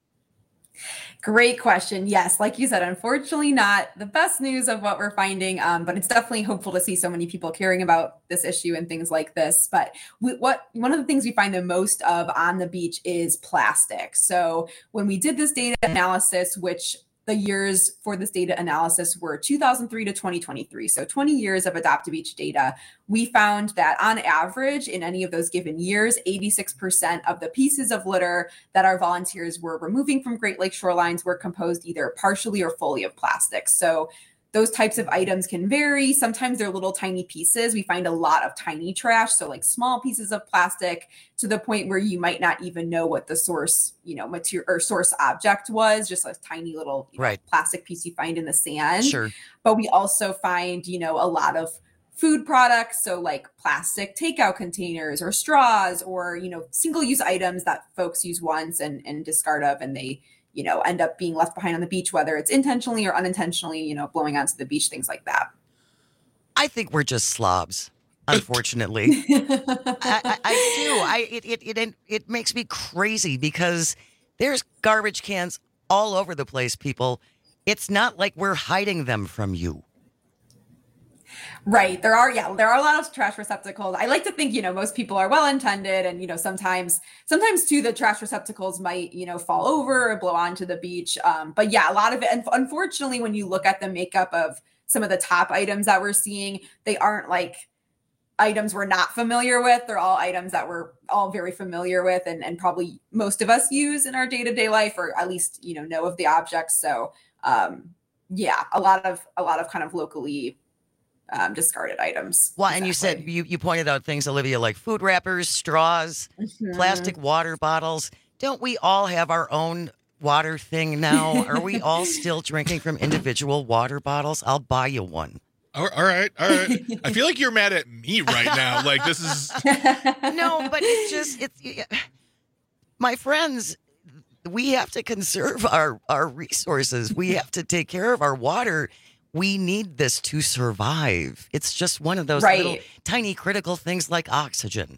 Great question. Yes, like you said, unfortunately not the best news of what we're finding, um, but it's definitely hopeful to see so many people caring about this issue and things like this. But we, what one of the things we find the most of on the beach is plastic. So when we did this data analysis, which the years for this data analysis were two thousand three to twenty twenty-three. So twenty years of Adopt a Beach data. We found that on average in any of those given years, eighty-six percent of the pieces of litter that our volunteers were removing from Great Lakes shorelines were composed either partially or fully of plastic. So those types of items can vary. Sometimes they're little tiny pieces. We find a lot of tiny trash. So like small pieces of plastic to the point where you might not even know what the source, you know, material or source object was, just a tiny little you know, right. plastic piece you find in the sand. Sure. But we also find, you know, a lot of food products. So like plastic takeout containers or straws or, you know, single use items that folks use once and, and discard of, and they, you know, end up being left behind on the beach, whether it's intentionally or unintentionally, you know, blowing onto the beach, things like that. I think we're just slobs, unfortunately. I, I, I do. I it, it it it makes me crazy because there's garbage cans all over the place, people. It's not like we're hiding them from you. Right. There are, yeah, there are a lot of trash receptacles. I like to think, you know, most people are well-intended and, you know, sometimes, sometimes too, the trash receptacles might, you know, fall over or blow onto the beach. Um, but yeah, a lot of it. And unfortunately, when you look at the makeup of some of the top items that we're seeing, they aren't like items we're not familiar with. They're all items that we're all very familiar with and, and probably most of us use in our day-to-day life, or at least, you know, know of the objects. So um, yeah, a lot of, a lot of kind of locally Um, discarded items. Well, exactly. And you said you, you pointed out things, Olivia, like food wrappers, straws, mm-hmm. plastic water bottles. Don't we all have our own water thing now? Are we all still drinking from individual water bottles? I'll buy you one. All right, all right. I feel like you're mad at me right now. Like this is no, but it's just it's my friends. We have to conserve our our resources. We have to take care of our water. We need this to survive. It's just one of those right. little tiny critical things like oxygen.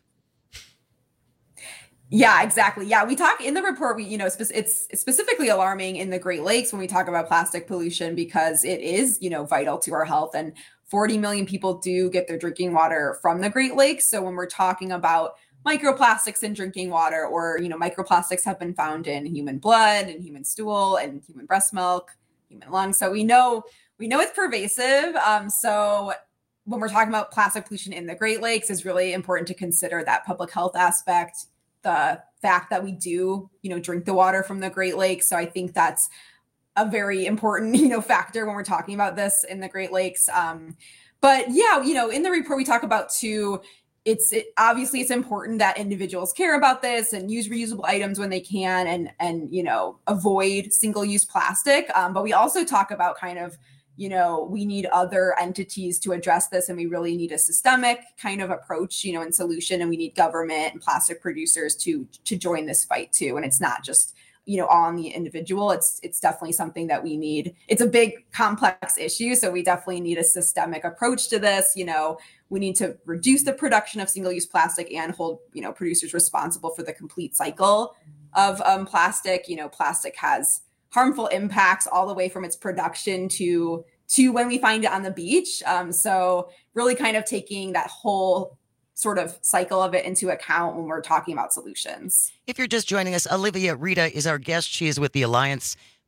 Yeah, exactly. Yeah, we talk in the report, we, you know, spe- it's specifically alarming in the Great Lakes when we talk about plastic pollution because it is, you know, vital to our health. And forty million people do get their drinking water from the Great Lakes. So when we're talking about microplastics in drinking water, or, you know, microplastics have been found in human blood and human stool and human breast milk, human lungs. So we know We know it's pervasive. Um, so when we're talking about plastic pollution in the Great Lakes, it's really important to consider that public health aspect, the fact that we do, you know, drink the water from the Great Lakes. So I think that's a very important, you know, factor when we're talking about this in the Great Lakes. Um, but yeah, you know, in the report, we talk about too, it's it, obviously it's important that individuals care about this and use reusable items when they can and, and, you know, avoid single use plastic. Um, but we also talk about kind of, you know, we need other entities to address this, and we really need a systemic kind of approach, you know, and solution. And we need government and plastic producers to to join this fight too. And it's not just, you know, on the individual. It's it's definitely something that we need. It's a big, complex issue. So we definitely need a systemic approach to this. You know, we need to reduce the production of single-use plastic and hold, you know, producers responsible for the complete cycle of um, plastic. You know, plastic has harmful impacts all the way from its production to to when we find it on the beach. Um, so really kind of taking that whole sort of cycle of it into account when we're talking about solutions. If you're just joining us, Olivia Rita is our guest. She is with the Alliance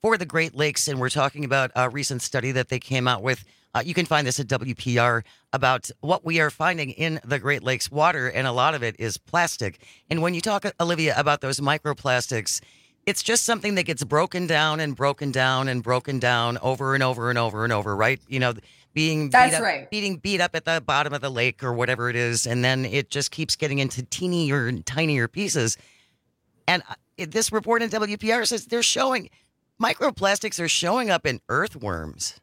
for the Great Lakes, and we're talking about a recent study that they came out with. Uh, you can find this at W P R about what we are finding in the Great Lakes water, and a lot of it is plastic. And when you talk, Olivia, about those microplastics, it's just something that gets broken down and broken down and broken down over and over and over and over, right? You know, being That's beat up, right. being beat up at the bottom of the lake or whatever it is, and then it just keeps getting into teenier and tinier pieces. And uh, this report in W P R says they're showing microplastics are showing up in earthworms.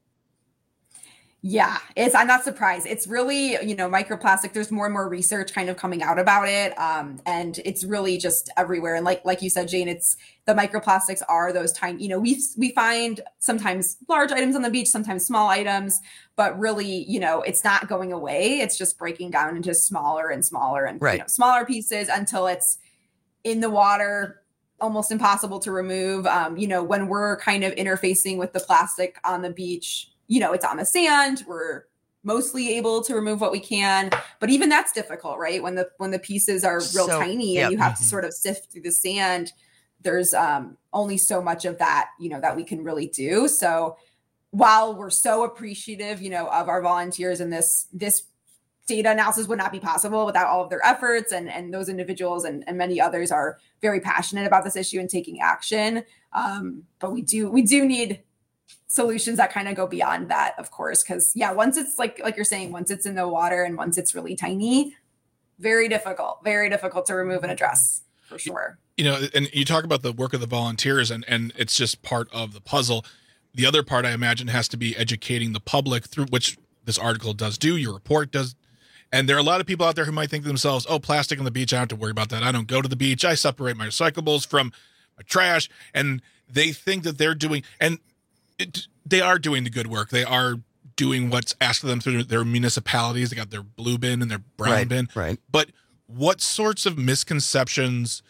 Yeah, it's, I'm not surprised. It's really, you know, microplastic. There's more and more research kind of coming out about it. Um, and it's really just everywhere. And like, like you said, Jane, it's the microplastics are those tiny, you know, we, we find sometimes large items on the beach, sometimes small items, but really, you know, it's not going away. It's just breaking down into smaller and smaller and right. you know, smaller pieces until it's in the water, almost impossible to remove. Um, you know, when we're kind of interfacing with the plastic on the beach, you know, it's on the sand. We're mostly able to remove what we can, but even that's difficult, right? When the when the pieces are real So, tiny yep. and you have to sort of sift through the sand, there's um, only so much of that, you know, that we can really do. So while we're so appreciative, you know, of our volunteers, and this this data analysis would not be possible without all of their efforts, and and those individuals and, and many others are very passionate about this issue and taking action. Um, but we do we do need solutions that kind of go beyond that, of course, because yeah, once it's like like you're saying, once it's in the water and once it's really tiny, very difficult, very difficult to remove and address for sure. You know, and you talk about the work of the volunteers, and and it's just part of the puzzle. The other part, I imagine, has to be educating the public, through which this article does do, your report does. And there are a lot of people out there who might think to themselves, oh, plastic on the beach, I don't have to worry about that. I don't go to the beach. I separate my recyclables from my trash. And they think that they're doing, and it, they are doing the good work. They are doing what's asked of them through their municipalities. They got their blue bin and their brown Right, bin. right. But what sorts of misconceptions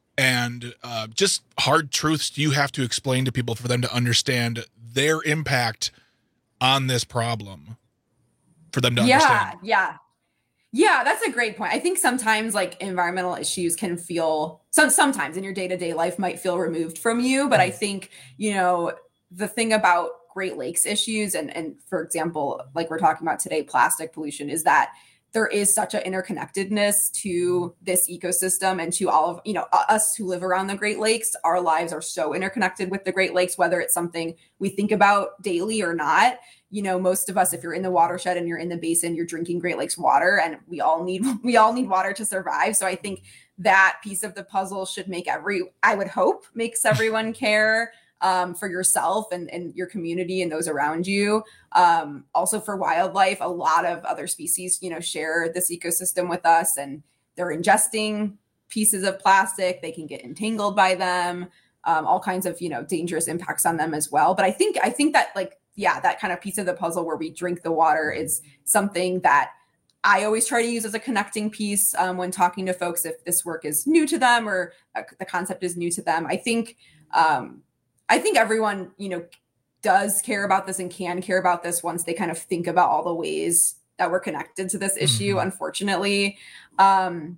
and uh, just hard truths do you have to explain to people for them to understand their impact on this problem? For them to yeah, understand. Yeah. Yeah, that's a great point. I think sometimes like environmental issues can feel some sometimes in your day-to-day life might feel removed from you. But I think, you know, the thing about Great Lakes issues and, and for example, like we're talking about today, plastic pollution, is that there is such an interconnectedness to this ecosystem and to all of, you know, us who live around the Great Lakes. Our lives are so interconnected with the Great Lakes, whether it's something we think about daily or not. You know, most of us, if you're in the watershed and you're in the basin, you're drinking Great Lakes water, and we all need, we all need water to survive. So I think that piece of the puzzle should make every, I would hope, makes everyone care. Um, for yourself and, and your community and those around you. Um, also for wildlife, a lot of other species, you know, share this ecosystem with us, and they're ingesting pieces of plastic. They can get entangled by them, um, all kinds of, you know, dangerous impacts on them as well. But I think, I think that like, yeah, that kind of piece of the puzzle where we drink the water is something that I always try to use as a connecting piece um, when talking to folks, if this work is new to them or uh, the concept is new to them. I think, um, I think everyone, you know, does care about this and can care about this once they kind of think about all the ways that we're connected to this issue, mm-hmm. unfortunately. Um,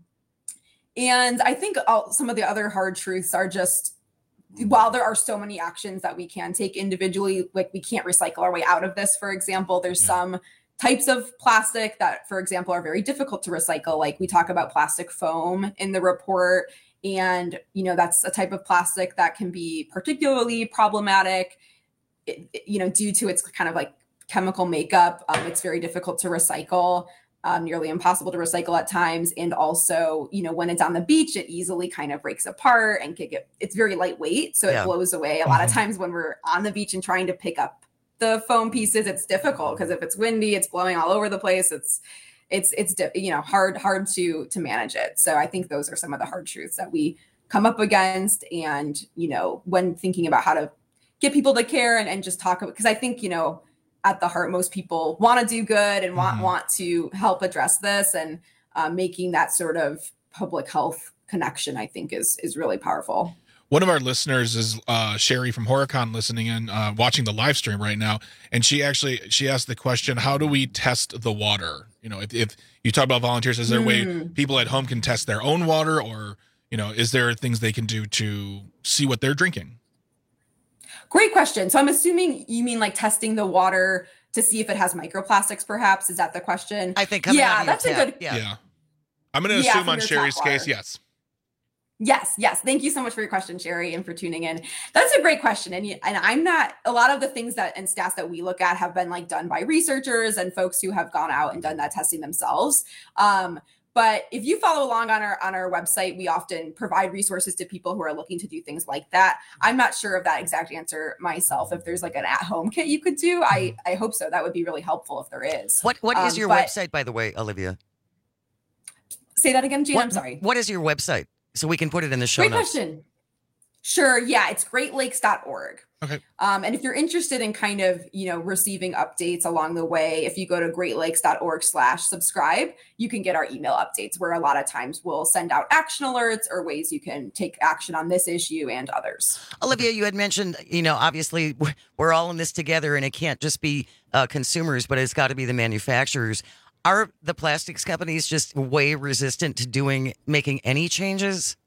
and I think all, some of the other hard truths are just, while there are so many actions that we can take individually, like we can't recycle our way out of this, for example, there's yeah. some types of plastic that, for example, are very difficult to recycle. Like we talk about plastic foam in the report. And, you know, that's a type of plastic that can be particularly problematic, it, it, you know, due to its kind of like chemical makeup. Um, it's very difficult to recycle, um, nearly impossible to recycle at times. And also, you know, when it's on the beach, it easily kind of breaks apart and can get, it's very lightweight. So yeah. it blows away. A lot mm-hmm. of times when we're on the beach and trying to pick up the foam pieces, it's difficult because if it's windy, it's blowing all over the place. It's, it's, it's, you know, hard, hard to, to manage it. So I think those are some of the hard truths that we come up against. And, you know, when thinking about how to get people to care and, and just talk about, because I think, you know, at the heart, most people want to do good and want, mm-hmm. want to help address this, and uh, making that sort of public health connection, I think is, is really powerful. One of our listeners is uh, Sherry from Horicon, listening in, uh, watching the live stream right now. And she actually, she asked the question, how do we test the water? You know, if, if you talk about volunteers, is there mm. a way people at home can test their own water, or, you know, is there things they can do to see what they're drinking? Great question. So I'm assuming you mean like testing the water to see if it has microplastics, perhaps? Is that the question? I think coming out yeah, of your that's tap, a good. Yeah. Yeah. I'm going to Yeah, assume from on your Sherry's tap case, water. yes. Yes, yes. Thank you so much for your question, Sherry, and for tuning in. That's a great question. And, you- and I'm not, a lot of the things that and stats that we look at have been like done by researchers and folks who have gone out and done that testing themselves. Um, but if you follow along on our on our website, we often provide resources to people who are looking to do things like that. I'm not sure of that exact answer myself. If there's like an at-home kit you could do, I I hope so. That would be really helpful if there is. What What is Um, your but- website, by the way, Olivia? Say that again, Jane. What- I'm sorry. What is your website? So we can put it in the show Great notes. question. Sure. Yeah, it's great lakes dot org. Okay. Um, and if you're interested in kind of, you know, receiving updates along the way, if you go to great lakes dot org slash subscribe, you can get our email updates where a lot of times we'll send out action alerts or ways you can take action on this issue and others. Olivia, you had mentioned, you know, obviously we're- we're all in this together and it can't just be uh, consumers, but it's got to be the manufacturers. Are the plastics companies just way resistant to doing, making any changes?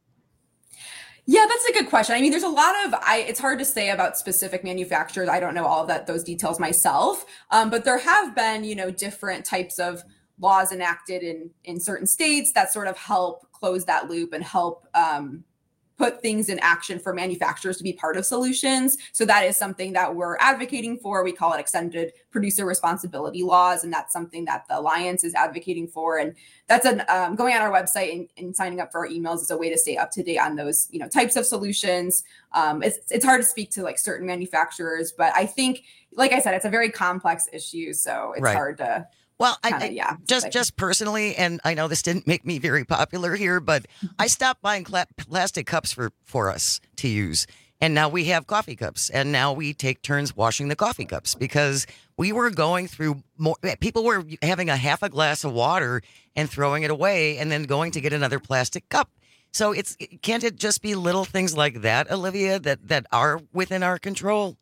Yeah, that's a good question. I mean, there's a lot of, I, it's hard to say about specific manufacturers. I don't know all of that, those details myself. Um, but there have been, you know, different types of laws enacted in, in certain states that sort of help close that loop and help um, put things in action for manufacturers to be part of solutions. So that is something that we're advocating for. We call it extended producer responsibility laws. And that's something that the Alliance is advocating for. And that's an um, going on our website and, and signing up for our emails is a way to stay up to date on those, you know, types of solutions. Um, it's, it's hard to speak to like certain manufacturers, but I think, like I said, it's a very complex issue. So it's Right. hard to, Well, I, kinda, I yeah, just like- just personally, and I know this didn't make me very popular here, but I stopped buying cla- plastic cups for, for us to use. And now we have coffee cups, and now we take turns washing the coffee cups because we were going through more. People were having a half a glass of water and throwing it away, and then going to get another plastic cup. So it's can't it just be little things like that, Olivia, that that are within our control?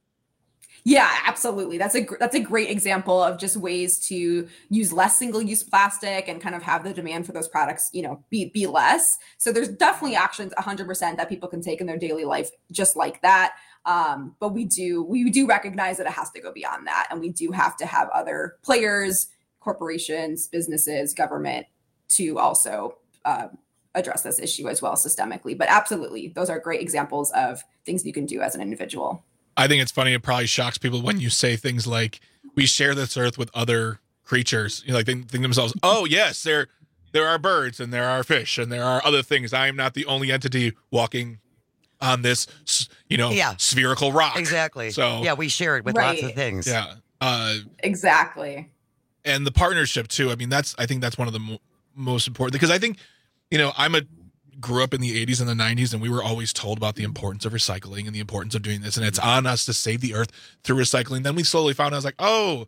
Yeah, absolutely. That's a gr- that's a great example of just ways to use less single-use plastic and kind of have the demand for those products, you know, be be less. So there's definitely actions one hundred percent that people can take in their daily life just like that. Um, but we do we do recognize that it has to go beyond that, and we do have to have other players, corporations, businesses, government to also uh, address this issue as well systemically. But absolutely, those are great examples of things you can do as an individual. I think it's funny. It probably shocks people when you say things like, we share this earth with other creatures. You know, like they think themselves, oh, yes, there there are birds and there are fish and there are other things. I am not the only entity walking on this, s- you know, Yeah. spherical rock. Exactly. So, yeah, we share it with lots of Right. things. yeah. Uh, Exactly. and the partnership too. I mean, that's, I think that's one of the mo- most important, because I think, you know, I'm a, grew up in the eighties and the nineties, and we were always told about the importance of recycling and the importance of doing this, and it's on us to save the earth through recycling. Then we slowly found out, I was like, oh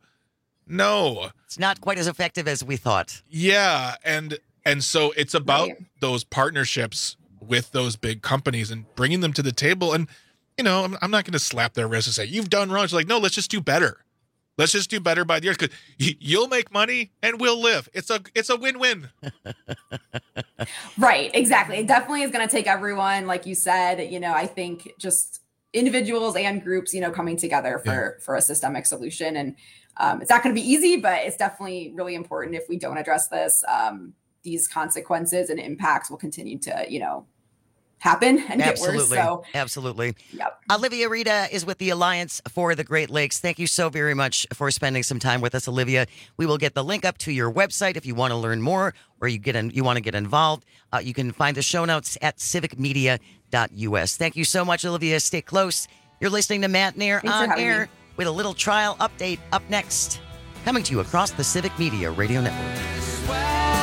no, It's not quite as effective as we thought. yeah. And, and so it's about Right. those partnerships with those big companies and bringing them to the table. And, you know, I'm, I'm not going to slap their wrist and say, you've done wrong. It's like, no, let's just do better. Let's just do better by the earth, because you'll make money and we'll live. It's a, it's a win-win. Right, exactly. It definitely is going to take everyone, like you said. You know, I think just individuals and groups, you know, coming together for for a systemic solution, and um, it's not going to be easy, but it's definitely really important. If we don't address this, um, these consequences and impacts will continue to, you know, happen and get worse. Absolutely. So, Absolutely. yep. Olivia Rita is with the Alliance for the Great Lakes. Thank you so very much for spending some time with us, Olivia. We will get the link up to your website if you want to learn more or you get in, you want to get involved. Uh, you can find the show notes at civic media dot u s. Thank you so much, Olivia. Stay close. You're listening to Matt Nair Thanks for on having air me. with a little trial update up next. Coming to you across the Civic Media Radio Network.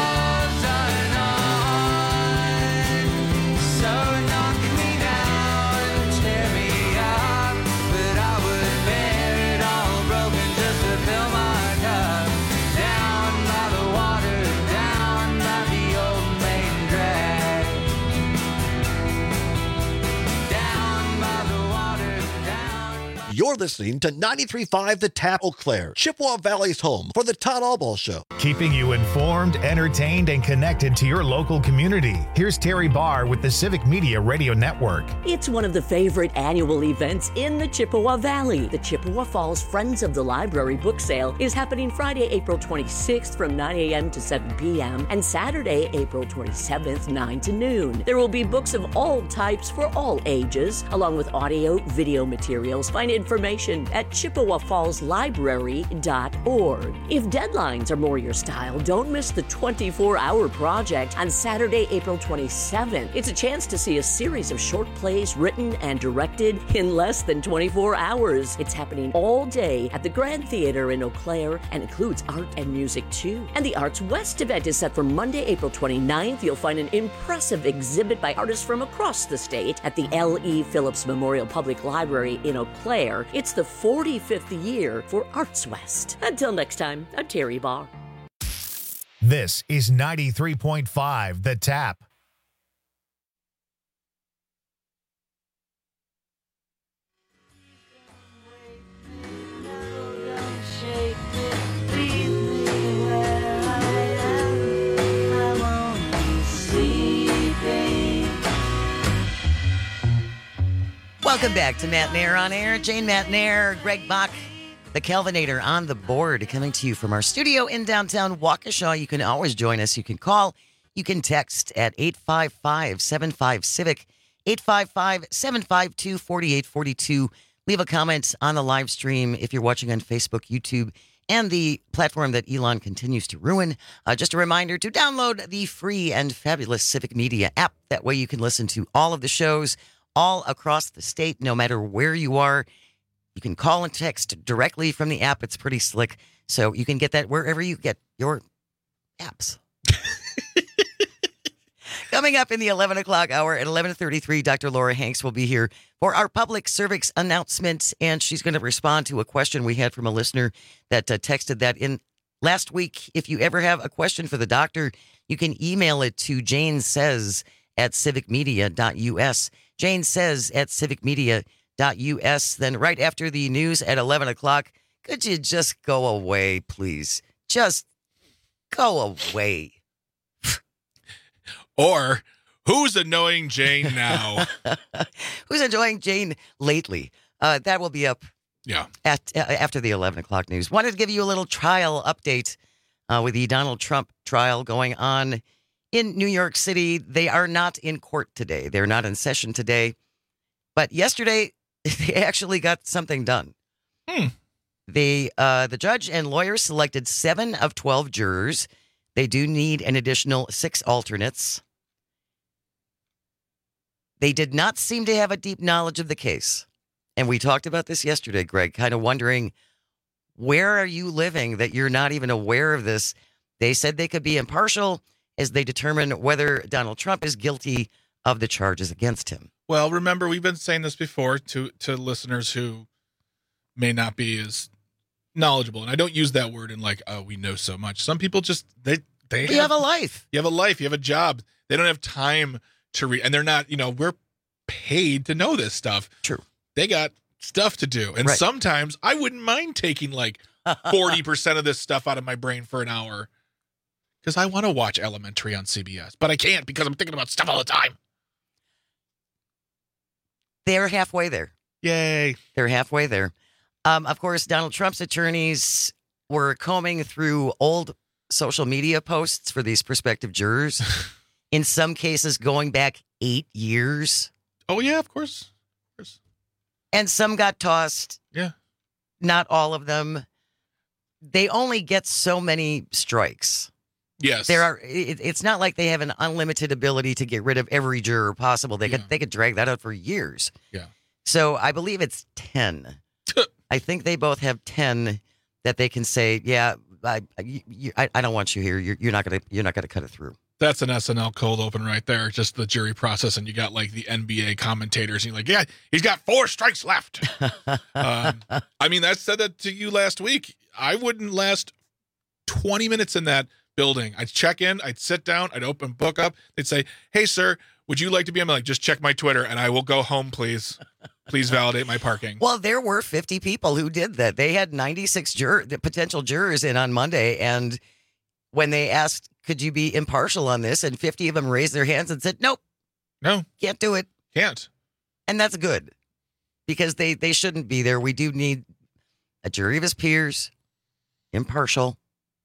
You're You're listening to ninety-three point five The Tap, Eau Claire, Chippewa Valley's home for the Todd Allball Show. Keeping you informed, entertained, and connected to your local community. Here's Terry Barr with the Civic Media Radio Network. It's one of the favorite annual events in the Chippewa Valley. The Chippewa Falls Friends of the Library book sale is happening Friday, April twenty-sixth from nine a.m. to seven p.m. and Saturday, April twenty-seventh, nine to noon. There will be books of all types for all ages, along with audio, video materials. Find information at chippewa falls library dot org. If deadlines are more your style, don't miss the twenty-four hour project on Saturday, April twenty-seventh. It's a chance to see a series of short plays written and directed in less than twenty-four hours. It's happening all day at the Grand Theater in Eau Claire and includes art and music too. And the Arts West event is set for Monday, April twenty-ninth. You'll find an impressive exhibit by artists from across the state at the L E. Phillips Memorial Public Library in Eau Claire. It's the forty-fifth year for Arts West. Until next time, I'm Terry Barr. This is ninety-three point five The Tap. Welcome back to Matt Nair on Air. Jane Matt Nair, Greg Bach, the Kelvinator on the board, coming to you from our studio in downtown Waukesha. You can always join us. You can call. You can text at eight five five, seven five, CIVIC, eight five five, seven five two, four eight four two. Leave a comment on the live stream if you're watching on Facebook, YouTube, and the platform that Elon continues to ruin. Uh, just a reminder to download the free and fabulous Civic Media app. That way you can listen to all of the shows all across the state, no matter where you are. You can call and text directly from the app. It's pretty slick. So you can get that wherever you get your apps. Coming up in the eleven o'clock hour at eleven thirty-three, Doctor Laura Hanks will be here for our public cervix announcement, and she's going to respond to a question we had from a listener that uh, texted that in last week. If you ever have a question for the doctor, you can email it to Jane Says at civic media dot u s. Jane Says at civic media dot u s. Then right after the news at eleven o'clock, could you just go away, please? Just go away. Or, who's annoying Jane now? Who's enjoying Jane lately? Uh, that will be up yeah. at uh, after the eleven o'clock news. Wanted to give you a little trial update uh, with the Donald Trump trial going on in New York City. They are not in court today. They're not in session today. But yesterday, they actually got something done. Hmm. They, uh, the judge and lawyers selected seven of twelve jurors. They do need an additional six alternates. They did not seem to have a deep knowledge of the case. And we talked about this yesterday, Greg, kind of wondering, where are you living that you're not even aware of this? They said they could be impartial as they determine whether Donald Trump is guilty of the charges against him. Well, remember, we've been saying this before to, to listeners who may not be as knowledgeable. And I don't use that word in like, oh, we know so much. Some people just, they, they you have, have a life. You have a life. You have a job. They don't have time to read. And they're not, you know, we're paid to know this stuff. True. They got stuff to do. And right. sometimes I wouldn't mind taking like forty percent of this stuff out of my brain for an hour. Because I want to watch Elementary on C B S, but I can't because I'm thinking about stuff all the time. They're halfway there. Yay. They're halfway there. Um, of course, Donald Trump's attorneys were combing through old social media posts for these prospective jurors. In some cases, going back eight years. Oh, yeah, of course. Of course. And some got tossed. Yeah. Not all of them. They only get so many strikes. Yes. There are. It, it's not like they have an unlimited ability to get rid of every juror possible. They yeah. could they could drag that out for years. Yeah. So I believe it's ten. I think they both have ten that they can say, yeah, I you, I, I don't want you here. You're, you're not gonna you're not gonna cut it through. That's an S N L cold open right there. Just the jury process, and you got like the N B A commentators, and you're like, yeah, he's got four strikes left. um, I mean, I said that to you last week. I wouldn't last twenty minutes in that building. I'd check in, I'd sit down, I'd open book up. They'd say, hey, sir, would you like to be? I'm like, just check my Twitter and I will go home, please. Please validate my parking. Well, there were fifty people who did that. They had ninety-six jur- the potential jurors in on Monday, and when they asked, could you be impartial on this, and fifty of them raised their hands and said, nope. No. Can't do it. Can't. And that's good, because they, they shouldn't be there. We do need a jury of his peers, impartial,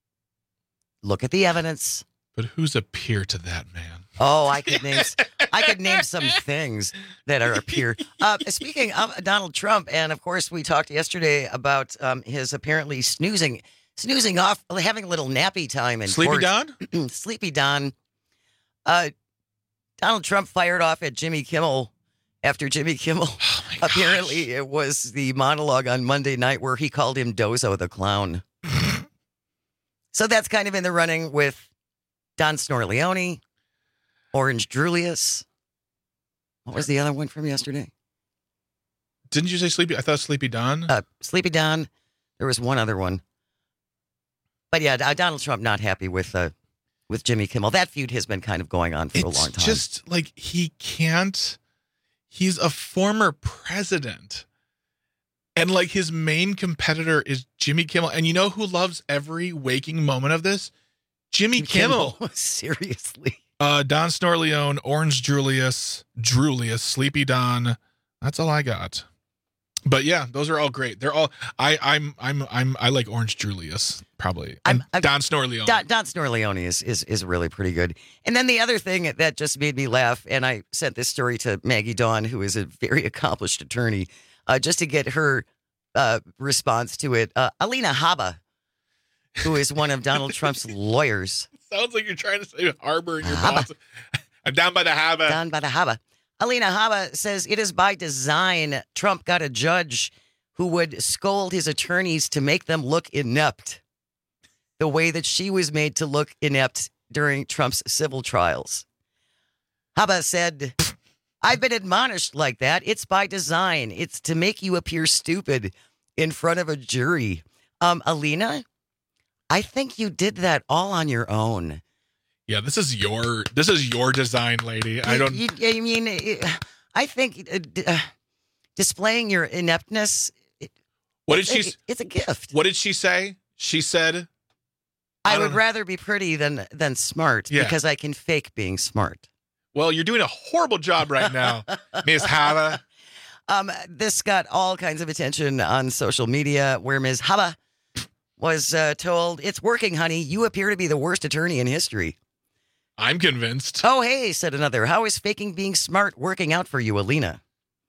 look at the evidence. But who's a peer to that man? Oh, I could name I could name some things that are a peer. Uh, speaking of Donald Trump, and of course, we talked yesterday about um, his apparently snoozing, snoozing off, having a little nappy time in Sleepy court. Don? Sleepy Don. Uh, Donald Trump fired off at Jimmy Kimmel after Jimmy Kimmel. Oh Apparently, it was the monologue on Monday night where he called him Dozo the Clown. So that's kind of in the running with Don Snorleone, Orange Julius. What was the other one from yesterday? Didn't you say Sleepy? I thought Sleepy Don. Uh, Sleepy Don. There was one other one. But yeah, Donald Trump not happy with uh, with Jimmy Kimmel. That feud has been kind of going on for it's a long time. Just like he can't. He's a former president. And like his main competitor is Jimmy Kimmel. And you know who loves every waking moment of this? Jimmy Kimmel. Kimmel. Seriously. Uh, Don Snorleone, Orange Julius, Julius, Sleepy Don. That's all I got. But yeah, those are all great. They're all. I, I'm. I'm. I'm. I like Orange Julius probably. And I'm, I'm, Don Snorleone. Don, Don Snorleone is, is is really pretty good. And then the other thing that just made me laugh, and I sent this story to Maggie Dawn, who is a very accomplished attorney, uh, just to get her uh, response to it. Uh, Alina Habba, who is one of Donald Trump's lawyers. Sounds like you're trying to say harbor in your boss. I'm down by the Habba. Down by the Habba. Alina Habba says it is by design. Trump got a judge who would scold his attorneys to make them look inept, the way that she was made to look inept during Trump's civil trials. Habba said, I've been admonished like that. It's by design. It's to make you appear stupid in front of a jury. Um, Alina, I think you did that all on your own. Yeah, this is your this is your design, lady. I don't. You, you, I mean, I think uh, displaying your ineptness. What did she? It, it's a gift. What did she say? She said, "I, I would know. rather be pretty than than smart yeah. because I can fake being smart." Well, you're doing a horrible job right now, Miz Habba. Um, this got all kinds of attention on social media, where Miz Habba was uh, told, "It's working, honey. You appear to be the worst attorney in history." I'm convinced. Oh, hey, said another. How is faking being smart working out for you, Alina?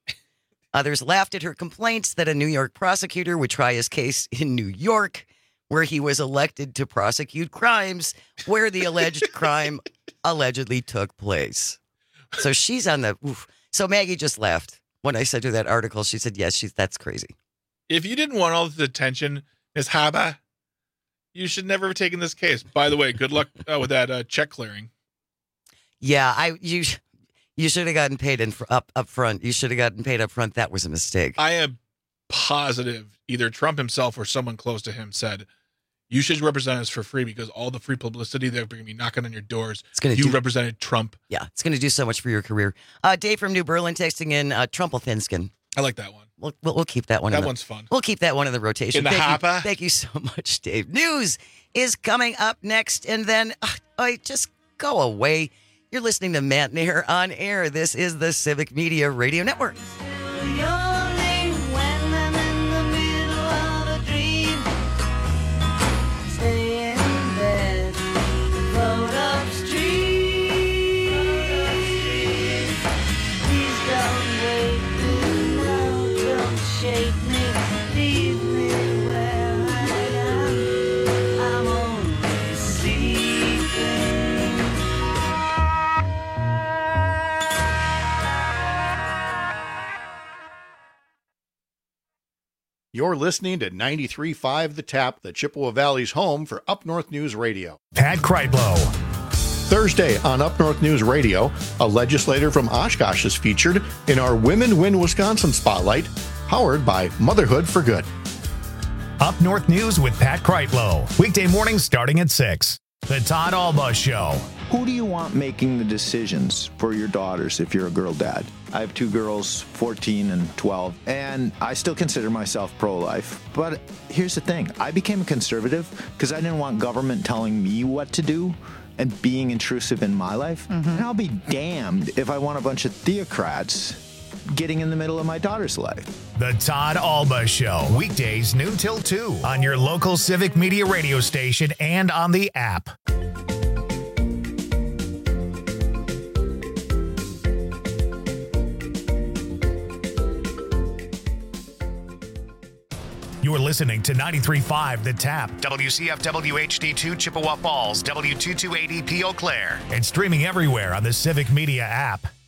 Others laughed at her complaints that a New York prosecutor would try his case in New York, where he was elected to prosecute crimes where the alleged crime allegedly took place. So she's on the... Oof. So Maggie just laughed. When I sent her that article, she said, yes, she's that's crazy. If you didn't want all this attention, Miz Habba, you should never have taken this case. By the way, good luck uh, with that uh, check clearing. Yeah, I you you should have gotten paid in up up front. You should have gotten paid up front. That was a mistake. I am positive either Trump himself or someone close to him said, you should represent us for free because all the free publicity they're going to be knocking on your doors. It's gonna you do, represented Trump. Yeah, it's going to do so much for your career. Uh, Dave from New Berlin texting in uh, Trumpel-Thinskin. I like that one. We'll, we'll, we'll keep that one. That in the, one's fun. We'll keep that one in the rotation. In the thank hopper. You, thank you so much, Dave. News is coming up next, and then uh, I just go away. You're listening to Matt Nair on air. This is the Civic Media Radio Network. You're listening to ninety-three point five The Tap, the Chippewa Valley's home for Up North News Radio. Pat Kreitlow. Thursday on Up North News Radio, a legislator from Oshkosh is featured in our Women Win Wisconsin Spotlight, powered by Motherhood for Good. Up North News with Pat Kreitlow. Weekday mornings starting at six. The Todd Alba Show. Who do you want making the decisions for your daughters if you're a girl dad? I have two girls, fourteen and twelve, and I still consider myself pro-life. But here's the thing. I became a conservative because I didn't want government telling me what to do and being intrusive in my life. Mm-hmm. And I'll be damned if I want a bunch of theocrats getting in the middle of my daughter's life. The Todd Alba Show, weekdays noon till two on your local Civic Media radio station and on the app. You're listening to ninety-three point five The Tap, W C F W H D two Chippewa Falls, W two two eighty P Eau Claire, and streaming everywhere on the Civic Media app.